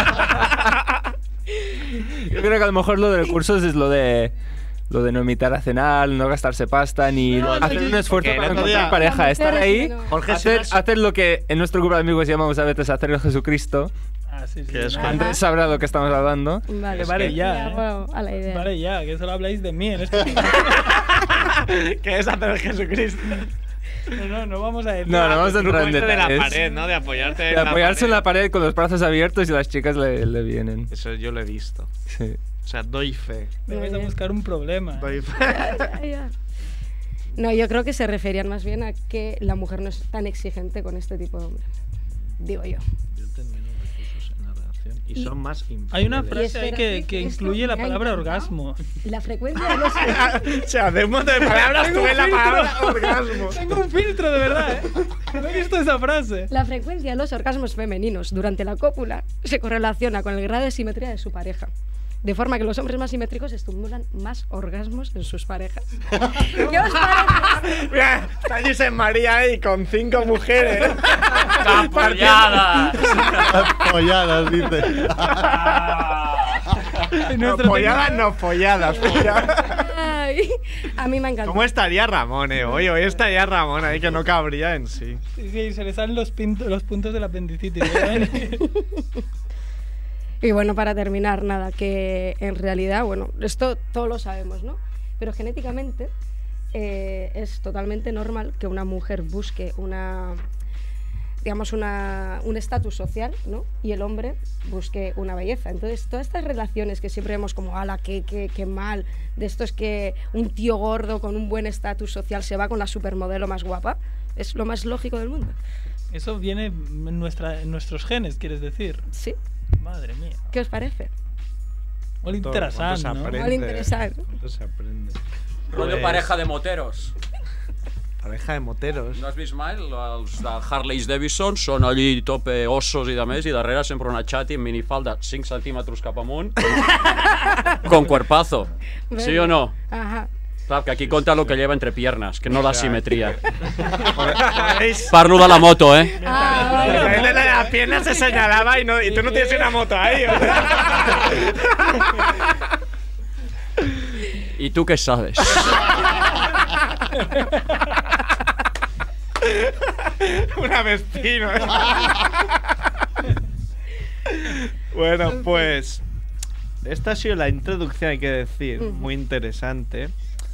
Yo creo que a lo mejor lo del curso es lo de no invitar a cenar, no gastarse pasta, ni hacer un esfuerzo porque para el otro encontrar día- pareja. Las Estar mujeres, ahí, no. Jorge hacer, Simas- hacer lo que en nuestro grupo de amigos llamamos a veces hacer el Jesucristo. Ah, sí, sí. Que es Vale, Andrés sabrá lo que estamos hablando. Vale, vale ya, Me hago a la idea. Vale ya, que solo habláis de mí en este ¿Qué es hacer el Jesucristo? No vamos a decir. No, no vamos a entrar en de la detalles. pared, ¿no? De apoyarte De apoyarse en la pared con los brazos abiertos y las chicas le vienen. Eso yo lo he visto. Sí. O sea, doy fe. Me vais a Muy bien. buscar un problema. Doy fe. Ya, ya. No, yo creo que se referían más bien a que la mujer no es tan exigente con este tipo de hombre. Digo yo. Invierten menos recursos en la relación y son más infieles. Hay una Y frase ahí espérate, que esto incluye la me ha palabra encantado. orgasmo. La frecuencia de los... O sea, de un montón de palabras Tengo tuve un la filtro. palabra orgasmo. Tengo un filtro, de verdad, ¿eh? No he visto esa frase. La frecuencia de los orgasmos femeninos durante la cópula se correlaciona con el grado de simetría de su pareja. De forma que los hombres más simétricos estimulan más orgasmos en sus parejas. ¿Qué os parece? Mira, está Josep María ahí con 5 mujeres. ¡Apoyadas! Folladas, dice. No, folladas, no folladas. Ay, a mí me encanta. ¿Cómo estaría Ramón, hoy estaría Ramón ahí que no cabría en sí. Sí, sí, se le salen los puntos del apendicitis. ¿verdad? Y bueno, para terminar, nada, que en realidad, bueno, esto todos lo sabemos, ¿no? Pero genéticamente es totalmente normal que una mujer busque digamos, un estatus social, ¿no? Y el hombre busque una belleza. Entonces, todas estas relaciones que siempre vemos como, ala, qué mal, de esto es que un tío gordo con un buen estatus social se va con la supermodelo más guapa, es lo más lógico del mundo. Eso viene en nuestros genes, quieres decir. Sí. Madre mía. ¿Qué os parece? Molt interessant, no? Molt interessant. ¿Cuánto se aprende? Rollo Pues- pareja de moteros. Pareja de moteros. No has vist mai? Els de Harley Davidson són allí tope ossos i de més, i darrere sempre una xati en minifalda 5 centímetres cap amunt con cuerpazo. ¿Sí o no? Ajá. Clar, que aquí compta lo que lleva entre piernas, que no la simetría. ¿Podéis? Parlo de la moto, ¿eh? Las piernas se señalaba y tú no tienes una moto ahí. o sea. ¿Y tú qué sabes? Una Vespino. Bueno, pues esta ha sido la introducción, hay que decir, muy interesante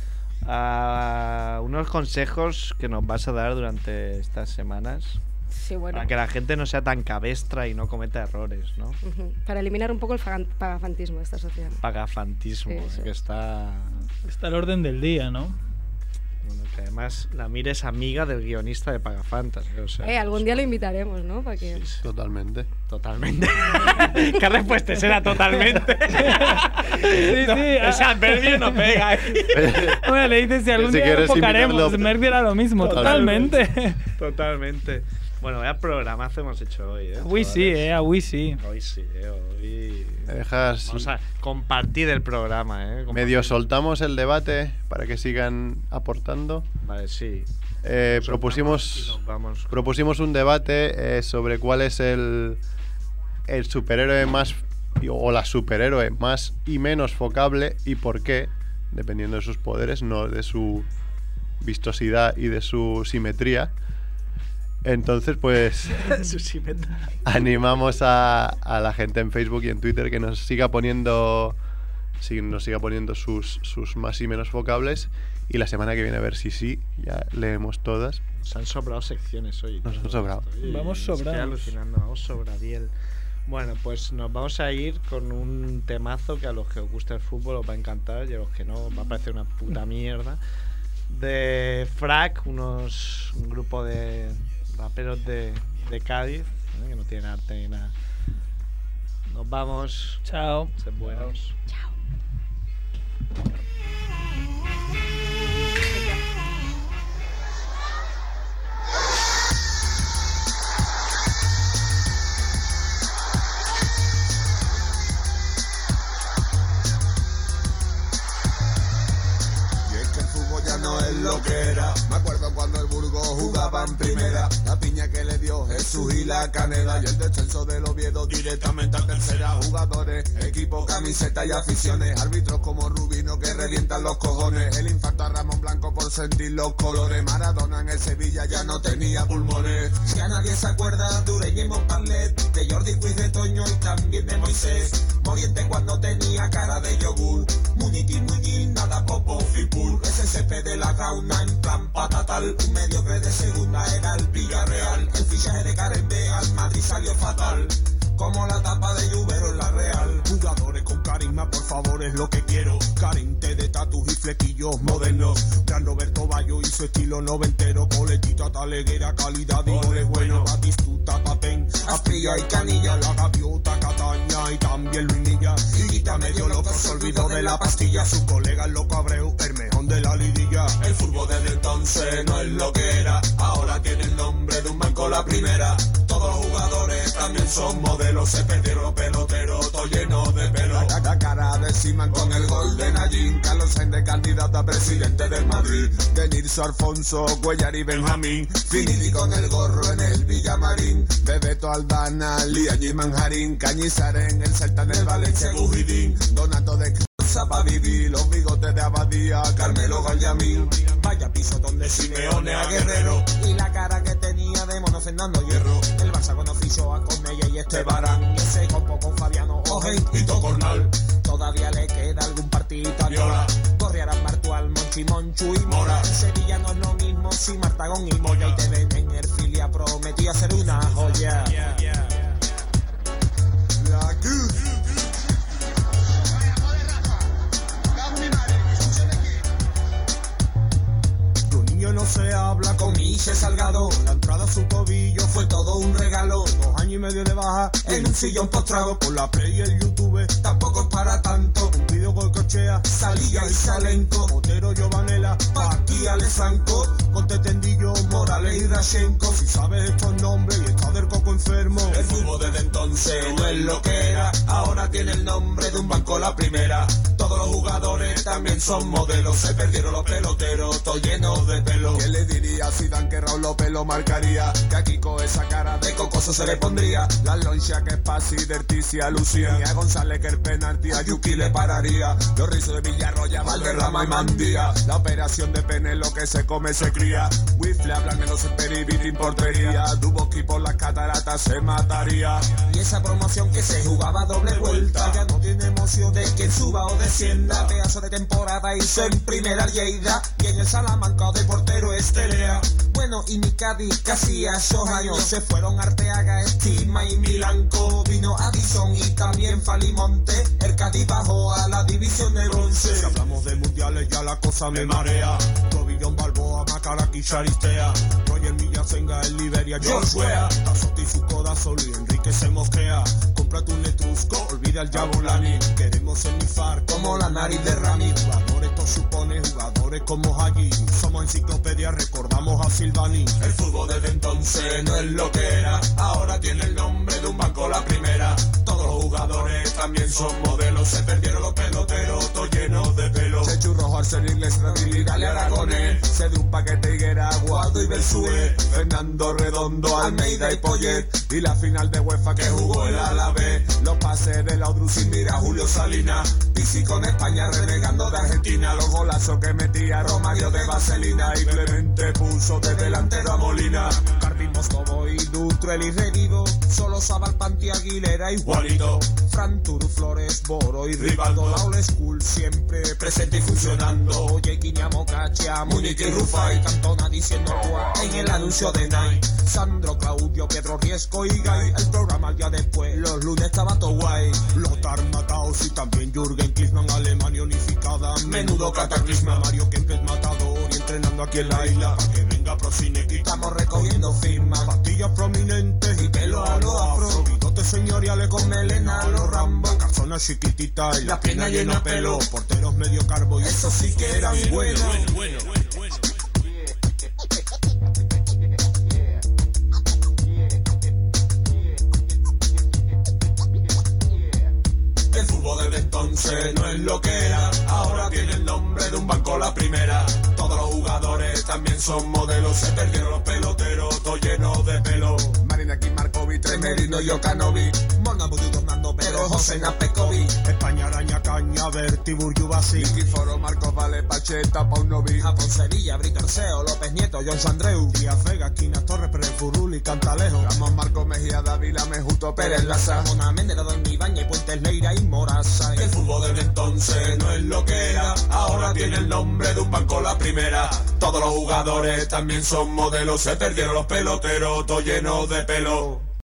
a unos consejos que nos vas a dar durante estas semanas Sí, bueno. para que la gente no sea tan cabestra y no cometa errores, ¿no? Para eliminar un poco el pagafantismo de esta sociedad. Pagafantismo, Sí, sí. que está al orden del día, ¿no? bueno, que además la Mire es amiga del guionista de Pagafantas, o sea, Algún día lo invitaremos, ¿no? Para que... Totalmente. totalmente. ¿Qué respuesta será totalmente? Sí, No, sí. ese adverbio no pega. Bueno, le dices si algún Si día quieres enfocaremos. invitarlo- Merck dirá lo mismo, totalmente. Totalmente. Bueno, vaya programazo hemos hecho hoy, ¿eh? Uy, sí, Uy, sí. Hoy sí, hoy... Me dejas... Vamos a compartir el programa, ¿eh? Medio soltamos el debate para que sigan aportando. Vale, sí. Propusimos Vamos. propusimos un debate sobre cuál es el superhéroe más o la superhéroe más y menos focable y por qué, dependiendo de sus poderes, no de su vistosidad y de su simetría. Entonces, pues Su simetría. animamos a la gente en Facebook y en Twitter que nos siga poniendo sus más y menos focables, y la semana que viene a ver si sí, ya leemos todas. Nos han sobrado secciones hoy. Nos han sobrado. Vamos Estoy sobrados. alucinando, vamos sobradiel. Bueno, pues nos vamos a ir con un temazo que a los que os gusta el fútbol os va a encantar y a los que no va a parecer una puta mierda. De Frack, un grupo de raperos de Cádiz, ¿eh? Que no tienen arte ni nada. Nos vamos. Chao. Sed buenos. Y es que el fútbol ya no es lo que era. Me acuerdo cuando el Burgos jugaba en primera. La piña que le dio Jesús y la Canela. Y el descenso del Oviedo directamente a tercera. Jugadores, equipo, camiseta y aficiones. Árbitros como Rubino que revientan los cojones. El infarto a Ramón Blanco por sentir los colores. Maradona en el Sevilla ya no tenía pulmones. Si a nadie se acuerda de Ureña y Montparlet, de Jordi Cuiz, de Toño y también de Moisés. Moriente cuando tenía cara de yogur. Muniti, Muñiz, nada popo, Fipul. SCP de la Gauna en plan patatal. Un mediocre de segunda era el Villarreal. El fichaje de Karen B al Madrid salió fatal. Como la tapa de Lluvero en la Real. Jugadores con carisma, por favor, es lo que quiero. Carente de tatus y flequillos modernos. Gran Roberto Bayo y su estilo noventero. Coletita taleguera, calidad y goles buenos. Batistuta, Tatén, Aspilla y Canilla. La gaviota, Cataña y también Luinilla. Higuita medio loco, se olvidó de la pastilla. Su colega el loco Abreu, el mejor de la lidilla. El fútbol desde entonces no es lo que era. Ahora tiene el nombre de un banco la primera. Todos los jugadores también son modelos. Se perdieron peloteros, todo lleno de pelo. La cara de Siman con el gol de Nayín. Carlos Sainz de candidato a presidente del Madrid. De Nilso, Alfonso, Cuellar y Benjamín. Finidi con el gorro en el Villamarín. Bebeto, Aldana, Lía y Manjarín. Cañizares en el Celta, en el Valencia, Gujidín. Donato de para vivir, los bigotes de Abadía, Carmelo Gallamín. Vaya piso donde Simeone a Guerrero. Y la cara que tenía de Mono Fernando Hierro. El Barça cuando fichó a Cornella y Estebarán. Ese compo con Fabiano Ojen y Tocornal. Todavía le queda algún partidito a Viola. Corriarán Martual, Monchi, Monchu y Mora. En Sevilla no es lo mismo si Martagón y Moya. Y te ven en Ercilia, prometía ser una joya. La Cruz. Los niños no solo se habla con Miche Salgado. La entrada a su tobillo fue todo un regalo. 2 años y medio de baja en un sillón postrado. Con la Play y el YouTube tampoco es para tanto. Un vídeo golcochea, Salía y Salenco, Otero, Giovanella, Paqui, Alessanco, Conte, Tendillo, Morales y Rashenko. Si sabes estos nombres y estás del coco enfermo. El fútbol desde entonces no es lo que era. Ahora tiene el nombre de un banco la primera. Todos los jugadores también son modelos. Se perdieron los peloteros, todo lleno de pelo. ¿Qué le diría si Dan que Raúl López lo marcaría? Que aquí con esa cara de cocoso se le pondría. La loncha que es Pasi, Derticia, Lucía. Y a González que el penalti a Yuki le pararía. Los rizos de Villarroya, Valderrama y Mandía. La operación de pene, lo que se come se cría. Wifle hablan de los Peribitrin por portería. Duboski por las cataratas se mataría. Y esa promoción que se jugaba doble vuelta ya no tiene emoción de quien suba o descienda. Pedazo de temporada hizo en primera Lleida y en el Salamanca de portero Estelea. Bueno, y mi Cádiz casi a esos años se fueron Arteaga, Estima y Milanco. Vino Addison y también Falimonte. El Cádiz bajó a la división de bronce. Si hablamos de mundiales ya la cosa me marea. Tobillón, Balboa, Macaraki, Charistea, Roger Villasenga, el Liberia, George Weah, Tazotti y su codazo, Luis Enrique se mosquea. Cómprate un letrusco, olvida el Jabulani. Queremos enifar como la nariz de Rami. Jugadores esto supone, jugadores como Hagi. Somos enciclopedia, recordamos a Silvani. El fútbol desde entonces no es lo que era. Ahora tiene el nombre de un banco la primera. Todos los jugadores también son modelos. Se perdieron los peloteros, todo lleno de pelo. Chechu Rojo, Arsenal, Inglés, Radil, Dale Aragonés. Se de un paquete Higuera, Aguado y Belsue. Fernando Redondo, Almeida y Poyet. Y la final de UEFA que jugó el Alavés. Los pases de Laudrup y mira Julio Salinas. Pisi con España renegando de Argentina. Los golazos que metía Romario de Vaselina. Y Clemente puso de delantero a Molina. Cardi, Moscovo y Dutrell y Revivo. Solo Zabal, Panti, Aguilera y Juanito. Fran, Turu, Flores, Boro y Rivaldo. La Old School siempre presente y funcionando. Yequiña, Mocacha, Múnich y Rufai. Cantona diciendo cuá en el anuncio de Nike. Sandro, Claudio, Pedro, Riesco y Gay. El programa al día después, los lunes estaba todo guay. Lothar Matthaus y también Jürgen Klinsmann. Alemania unificada, menudo cataclisma. Mario Kempes matador y entrenando aquí en la isla. Pa' que venga Procine, que estamos recogiendo firmas. Pastillas prominentes y pelo a los afro. Bigotes señoriales con melena a los Rambo. Calzonas chiquititas y las piernas llenas de pelo. Porteros medio carbo y eso sí que eran buenos. El fútbol desde entonces no es lo que era. Ahora tiene el nombre de un banco la primera. Todos los jugadores también son modelos. Se perdieron los peloteros, todo lleno de pelo. Marina Kim, Markovic, Tremerino y Okanovic. Morna, Budu, Tornando, pero José Napekovic. España, Araña, Caña, Berti, Burjubasi. Nikiforo, Marcos, Vale, Pacheta, Paunovic. Japón, Sevilla, Brito, Arceo, López Nieto, John Sandreu. Díaz Vega, Quinas, Torres, Pérez, Furul y Cantalejo. Ramos, Marcos, Mejía, Dávila, Mejuto, Pérez, Laza. Mona, Méndez, Doña Ibaña y Puentes, Leira y Moraza. El fútbol desde entonces no es lo que era. Ahora tiene el nombre de un banco la primera. Todos los jugadores también son modelos. Se perdieron los peloteros, todo lleno de pelo.